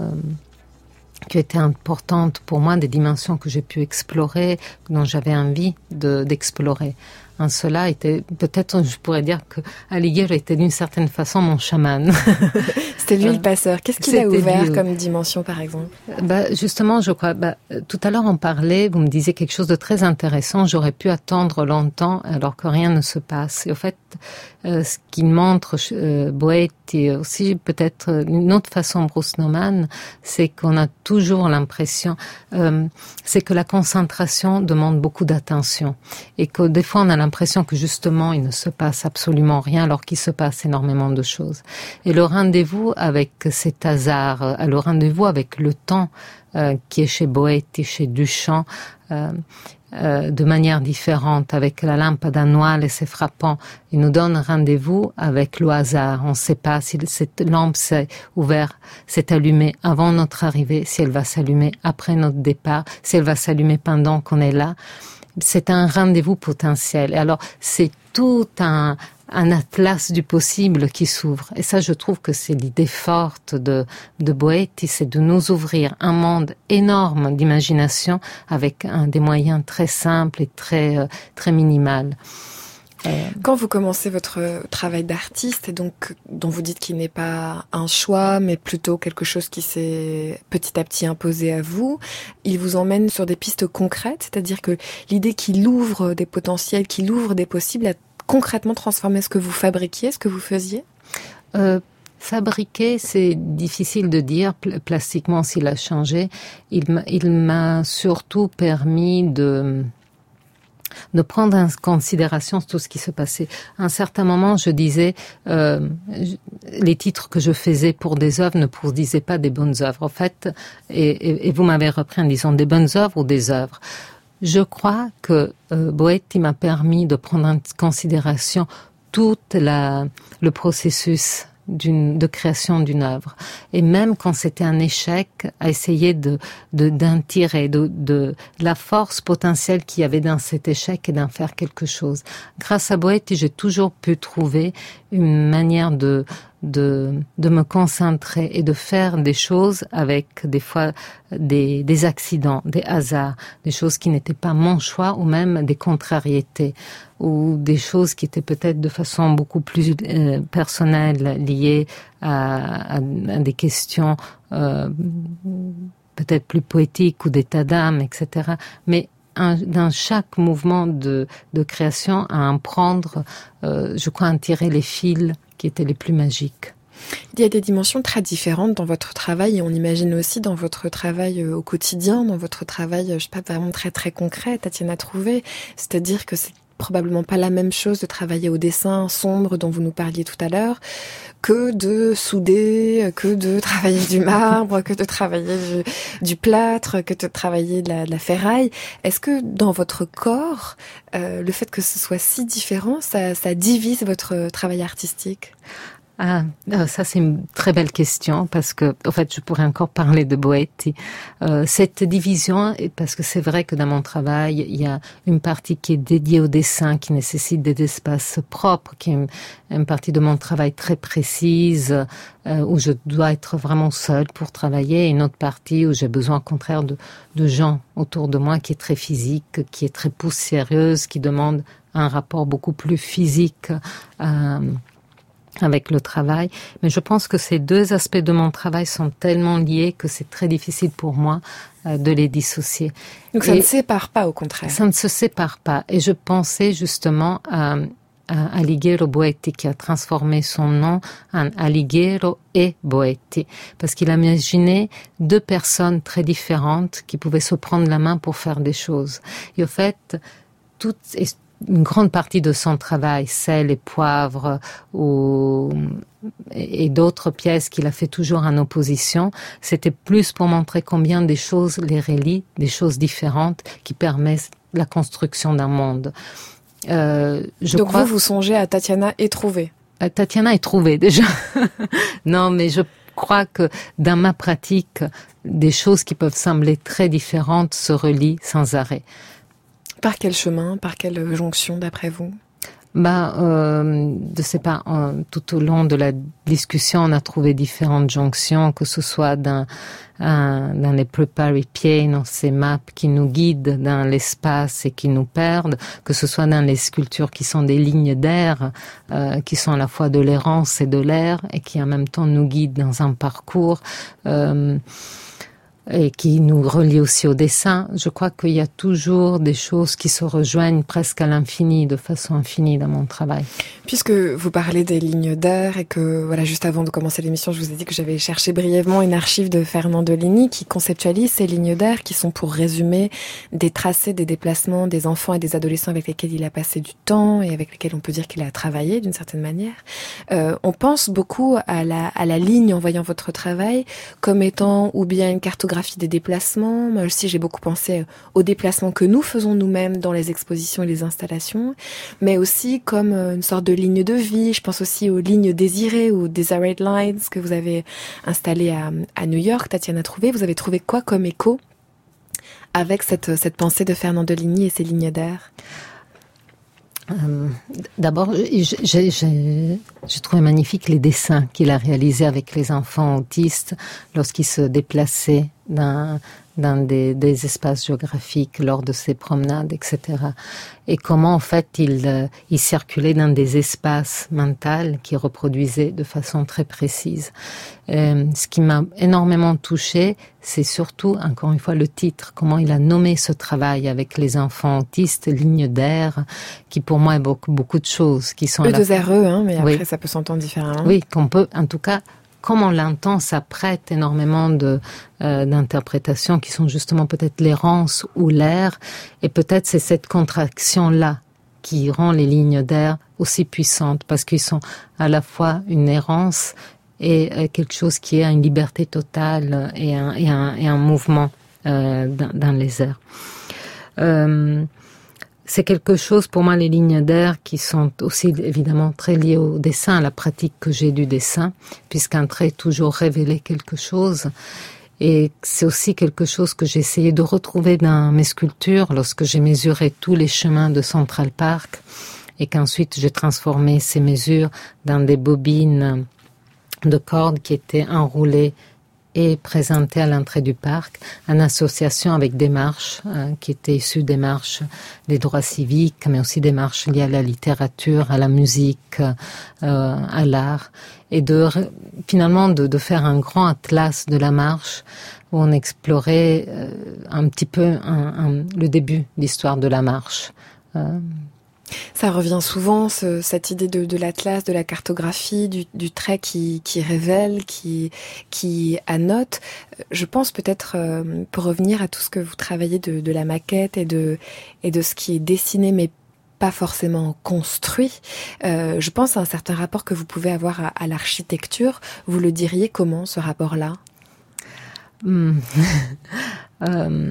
qui étaient importantes pour moi, des dimensions que j'ai pu explorer, dont j'avais envie de, d'explorer. En cela était, peut-être je pourrais dire que Alighiero était d'une certaine façon mon chaman. C'était lui le passeur. Qu'est-ce qu'il a ouvert lui, comme dimension, par exemple? Bah, justement, je crois, bah, tout à l'heure on parlait, vous me disiez quelque chose de très intéressant, j'aurais pu attendre longtemps alors que rien ne se passe. Et au fait, euh, ce qu'il montre euh, Boëti et aussi peut-être d'une autre façon Bruce Nauman, c'est qu'on a toujours l'impression, euh, c'est que la concentration demande beaucoup d'attention et que des fois on a l'impression que justement il ne se passe absolument rien alors qu'il se passe énormément de choses. Et le rendez-vous avec cet hasard, le rendez-vous avec le temps euh, qui est chez Boëti, chez Duchamp, euh, euh, de manière différente, avec la lampe annuale et c'est frappant. Il nous donne rendez-vous avec le hasard. On ne sait pas si cette lampe s'est ouverte, s'est allumée avant notre arrivée, si elle va s'allumer après notre départ, si elle va s'allumer pendant qu'on est là. C'est un rendez-vous potentiel. Et alors, c'est tout un, un atlas du possible qui s'ouvre. Et ça, je trouve que c'est l'idée forte de, de Boëti, c'est de nous ouvrir un monde énorme d'imagination avec un, des moyens très simples et très, euh, très minimales. Quand vous commencez votre travail d'artiste, et donc dont vous dites qu'il n'est pas un choix, mais plutôt quelque chose qui s'est petit à petit imposé à vous, il vous emmène sur des pistes concrètes, c'est-à-dire que l'idée qu'il ouvre des potentiels, qu'il ouvre des possibles, a concrètement transformé ce que vous fabriquiez, ce que vous faisiez? euh... Fabriquer, c'est difficile de dire plastiquement s'il a changé. Il m'a, il m'a surtout permis de... de prendre en considération tout ce qui se passait. À un certain moment, je disais, euh, les titres que je faisais pour des œuvres ne produisaient pas des bonnes œuvres. En fait, et, et, et vous m'avez repris en disant des bonnes œuvres ou des œuvres. Je crois que euh, Boëti m'a permis de prendre en considération tout la, le processus d'une, de création d'une œuvre. Et même quand c'était un échec, à essayer de, de, d'en tirer, de, de, de la force potentielle qu'il y avait dans cet échec et d'en faire quelque chose. Grâce à Boëti, j'ai toujours pu trouver une manière de, de, de me concentrer et de faire des choses avec des fois des, des accidents, des hasards, des choses qui n'étaient pas mon choix ou même des contrariétés ou des choses qui étaient peut-être de façon beaucoup plus euh, personnelle liées à, à, à des questions euh, peut-être plus poétiques ou d'état d'âme, et cetera. Mais un, dans chaque mouvement de, de création, à en prendre, euh, je crois, en tirer les fils qui étaient les plus magiques. Il y a des dimensions très différentes dans votre travail et on imagine aussi dans votre travail au quotidien, dans votre travail, je sais pas, vraiment très très concret, Tatiana Trouvé. C'est-à-dire que c'est probablement pas la même chose de travailler au dessin sombre dont vous nous parliez tout à l'heure que de souder, que de travailler du marbre, que de travailler du, du plâtre, que de travailler de la, de la ferraille. Est-ce que dans votre corps, euh, le fait que ce soit si différent, ça, ça divise votre travail artistique ? Ah, ça c'est une très belle question parce que, en fait, je pourrais encore parler de Boëti. Euh, cette division, parce que c'est vrai que dans mon travail, il y a une partie qui est dédiée au dessin, qui nécessite des espaces propres, qui est une, une partie de mon travail très précise, euh, où je dois être vraiment seule pour travailler, et une autre partie où j'ai besoin, au contraire, de, de gens autour de moi, qui est très physique, qui est très poussiéreuse, qui demande un rapport beaucoup plus physique euh, avec le travail. Mais je pense que ces deux aspects de mon travail sont tellement liés que c'est très difficile pour moi euh, de les dissocier. Donc ça Et ne sépare pas, au contraire. Ça ne se sépare pas. Et je pensais justement à Alighiero Boetti, qui a transformé son nom en Alighiero e Boetti, parce qu'il a imaginé deux personnes très différentes qui pouvaient se prendre la main pour faire des choses. Et au fait, toute une grande partie de son travail, sel et poivre, ou et d'autres pièces qu'il a fait toujours en opposition, c'était plus pour montrer combien des choses les relient, des choses différentes qui permettent la construction d'un monde. Euh, je Donc crois... vous, vous songez à Tatiana et Trouvé. Euh, Tatiana est trouvée déjà. Non, mais je crois que dans ma pratique, des choses qui peuvent sembler très différentes se relient sans arrêt. Par quel chemin, par quelle jonction d'après vous ? Bah, euh, je sais pas. Euh, tout au long de la discussion, on a trouvé différentes jonctions, que ce soit dans, euh, dans les prepari piano, ces maps qui nous guident dans l'espace et qui nous perdent, que ce soit dans les sculptures qui sont des lignes d'air, euh, qui sont à la fois de l'errance et de l'air, et qui en même temps nous guident dans un parcours. Euh, et qui nous relie aussi au dessin. Je crois qu'il y a toujours des choses qui se rejoignent presque à l'infini, de façon infinie dans mon travail. Puisque vous parlez des lignes d'air et que, voilà, juste avant de commencer l'émission, je vous ai dit que j'avais cherché brièvement une archive de Fernand Deligny qui conceptualise ces lignes d'air qui sont pour résumer des tracés, des déplacements des enfants et des adolescents avec lesquels il a passé du temps et avec lesquels on peut dire qu'il a travaillé d'une certaine manière. Euh, on pense beaucoup à la, à la ligne en voyant votre travail comme étant ou bien une cartographie des déplacements. Moi aussi, j'ai beaucoup pensé aux déplacements que nous faisons nous-mêmes dans les expositions et les installations, mais aussi comme une sorte de ligne de vie. Je pense aussi aux lignes désirées ou Desired Lines que vous avez installées à, à New York, Tatiana Trouvé. Vous avez trouvé quoi comme écho avec cette, cette pensée de Fernand Deligny et ces lignes d'air ? Euh, d'abord, j'ai, j'ai, j'ai trouvé magnifique les dessins qu'il a réalisés avec les enfants autistes lorsqu'ils se déplaçaient dans, dans des, des espaces géographiques lors de ses promenades, et cetera. Et comment, en fait, il, il circulait dans des espaces mentaux qui reproduisaient de façon très précise. Euh, ce qui m'a énormément touchée, c'est surtout, encore une fois, le titre, comment il a nommé ce travail avec les enfants autistes, ligne d'air, qui pour moi évoque beaucoup de choses, qui sont... E deux R E, hein, mais après oui. Ça peut s'entendre différemment. Oui, qu'on peut, en tout cas... Comme on l'entend, ça prête énormément de, euh, d'interprétations qui sont justement peut-être l'errance ou l'air. Et peut-être c'est cette contraction-là qui rend les lignes d'air aussi puissantes, parce qu'ils sont à la fois une errance et euh, quelque chose qui est une liberté totale et un, et un, et un mouvement euh, dans, dans les airs. Euh, C'est quelque chose, pour moi, les lignes d'air qui sont aussi évidemment très liées au dessin, à la pratique que j'ai du dessin, puisqu'un trait toujours révélait quelque chose. Et c'est aussi quelque chose que j'ai essayé de retrouver dans mes sculptures lorsque j'ai mesuré tous les chemins de Central Park et qu'ensuite j'ai transformé ces mesures dans des bobines de cordes qui étaient enroulées et présenté à l'entrée du parc, en association avec des marches euh, qui étaient issues des marches des droits civiques, mais aussi des marches liées à la littérature, à la musique, euh, à l'art, et de finalement de, de faire un grand atlas de la marche où on explorait euh, un petit peu un, un, le début de l'histoire de la marche. Euh, Ça revient souvent, ce, cette idée de, de l'atlas, de la cartographie, du, du trait qui, qui révèle, qui, qui annote. Je pense peut-être, euh, pour revenir à tout ce que vous travaillez de, de la maquette et de, et de ce qui est dessiné, mais pas forcément construit, euh, je pense à un certain rapport que vous pouvez avoir à, à l'architecture. Vous le diriez comment, ce rapport-là ? mmh. euh...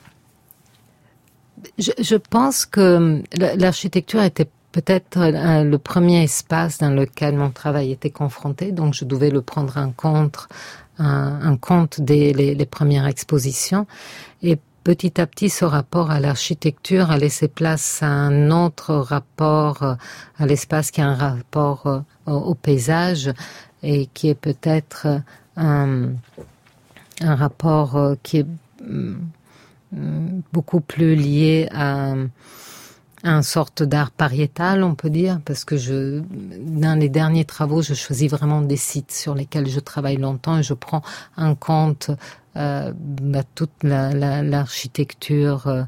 Je, je pense que l'architecture était peut-être le premier espace dans lequel mon travail était confronté, donc je devais le prendre en compte, en compte dès les, les premières expositions. Et petit à petit, ce rapport à l'architecture a laissé place à un autre rapport à l'espace qui est un rapport au paysage et qui est peut-être un, un rapport qui est beaucoup plus lié à, à une sorte d'art pariétal, on peut dire, parce que je, dans les derniers travaux, je choisis vraiment des sites sur lesquels je travaille longtemps et je prends en compte euh, bah, toute la, la, l'architecture euh,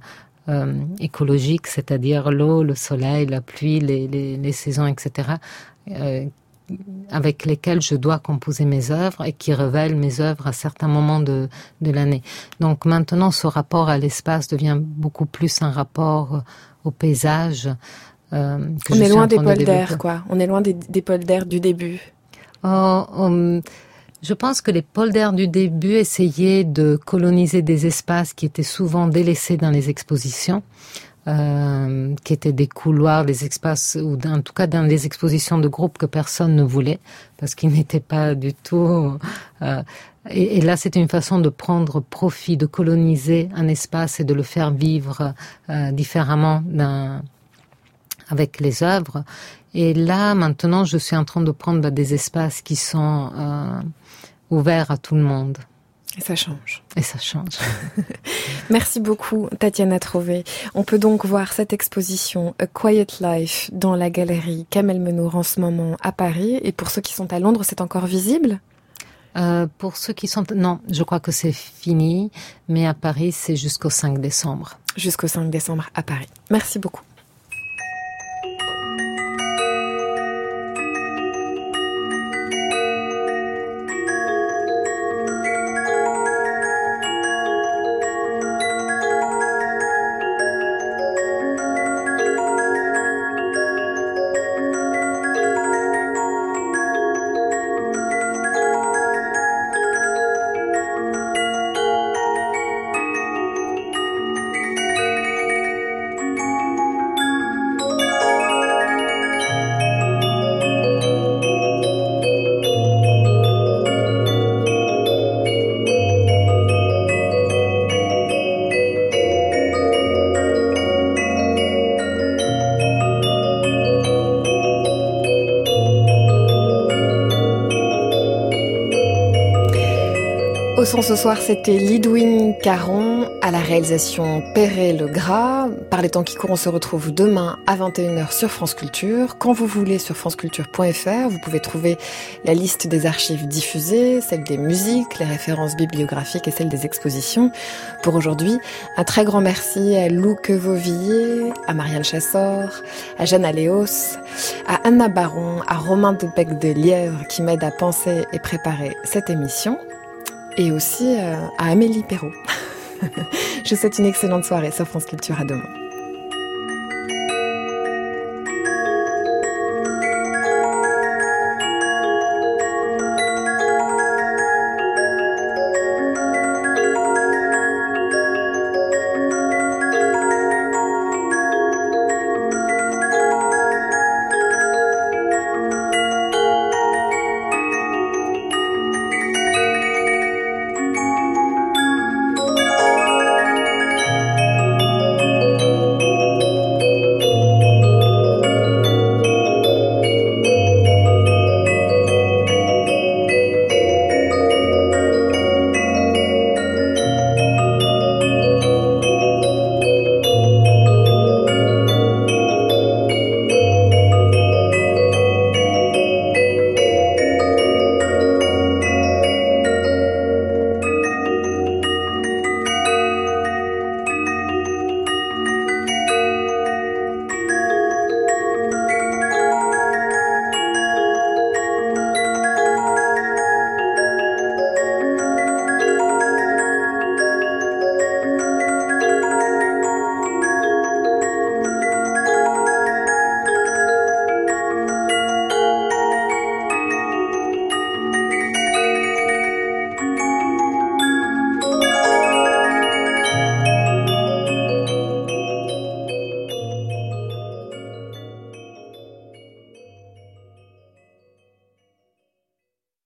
euh, écologiques, c'est-à-dire l'eau, le soleil, la pluie, les, les, les saisons, et cetera, euh, avec lesquels je dois composer mes œuvres et qui révèlent mes œuvres à certains moments de, de l'année. Donc maintenant, ce rapport à l'espace devient beaucoup plus un rapport au paysage. Euh, que On je est suis loin en des train de polders, développer. quoi. On est loin des, des polders du début. Oh, um, je pense que les polders du début essayaient de coloniser des espaces qui étaient souvent délaissés dans les expositions. Euh, qui étaient des couloirs, des espaces, ou en tout cas dans les expositions de groupe que personne ne voulait, parce qu'ils n'étaient pas du tout... Euh, et, et là, c'était une façon de prendre profit, de coloniser un espace et de le faire vivre euh, différemment d'un, avec les œuvres. Et là, maintenant, je suis en train de prendre bah, des espaces qui sont euh, ouverts à tout le monde. Et ça change. Et ça change. Merci beaucoup, Tatiana Trové. On peut donc voir cette exposition A Quiet Life dans la galerie Kamel Menour en ce moment à Paris. Et pour ceux qui sont à Londres, c'est encore visible ? euh, Pour ceux qui sont... Non, je crois que c'est fini. Mais à Paris, c'est jusqu'au cinq décembre. Jusqu'au cinq décembre à Paris. Merci beaucoup. Au son ce soir, c'était Lidwin Caron, à la réalisation Perret Legras. Par les temps qui courent, on se retrouve demain à vingt et une heures sur France Culture. Quand vous voulez sur franceculture point f r, vous pouvez trouver la liste des archives diffusées, celle des musiques, les références bibliographiques et celle des expositions. Pour aujourd'hui, un très grand merci à Lou Quevovillier, à Marianne Chassor, à Jeanne Aléos, à Anna Baron, à Romain de Bec de Lièvre qui m'aide à penser et préparer cette émission. Et aussi euh, à Amélie Perrault. Je vous souhaite une excellente soirée sur France Culture. À demain.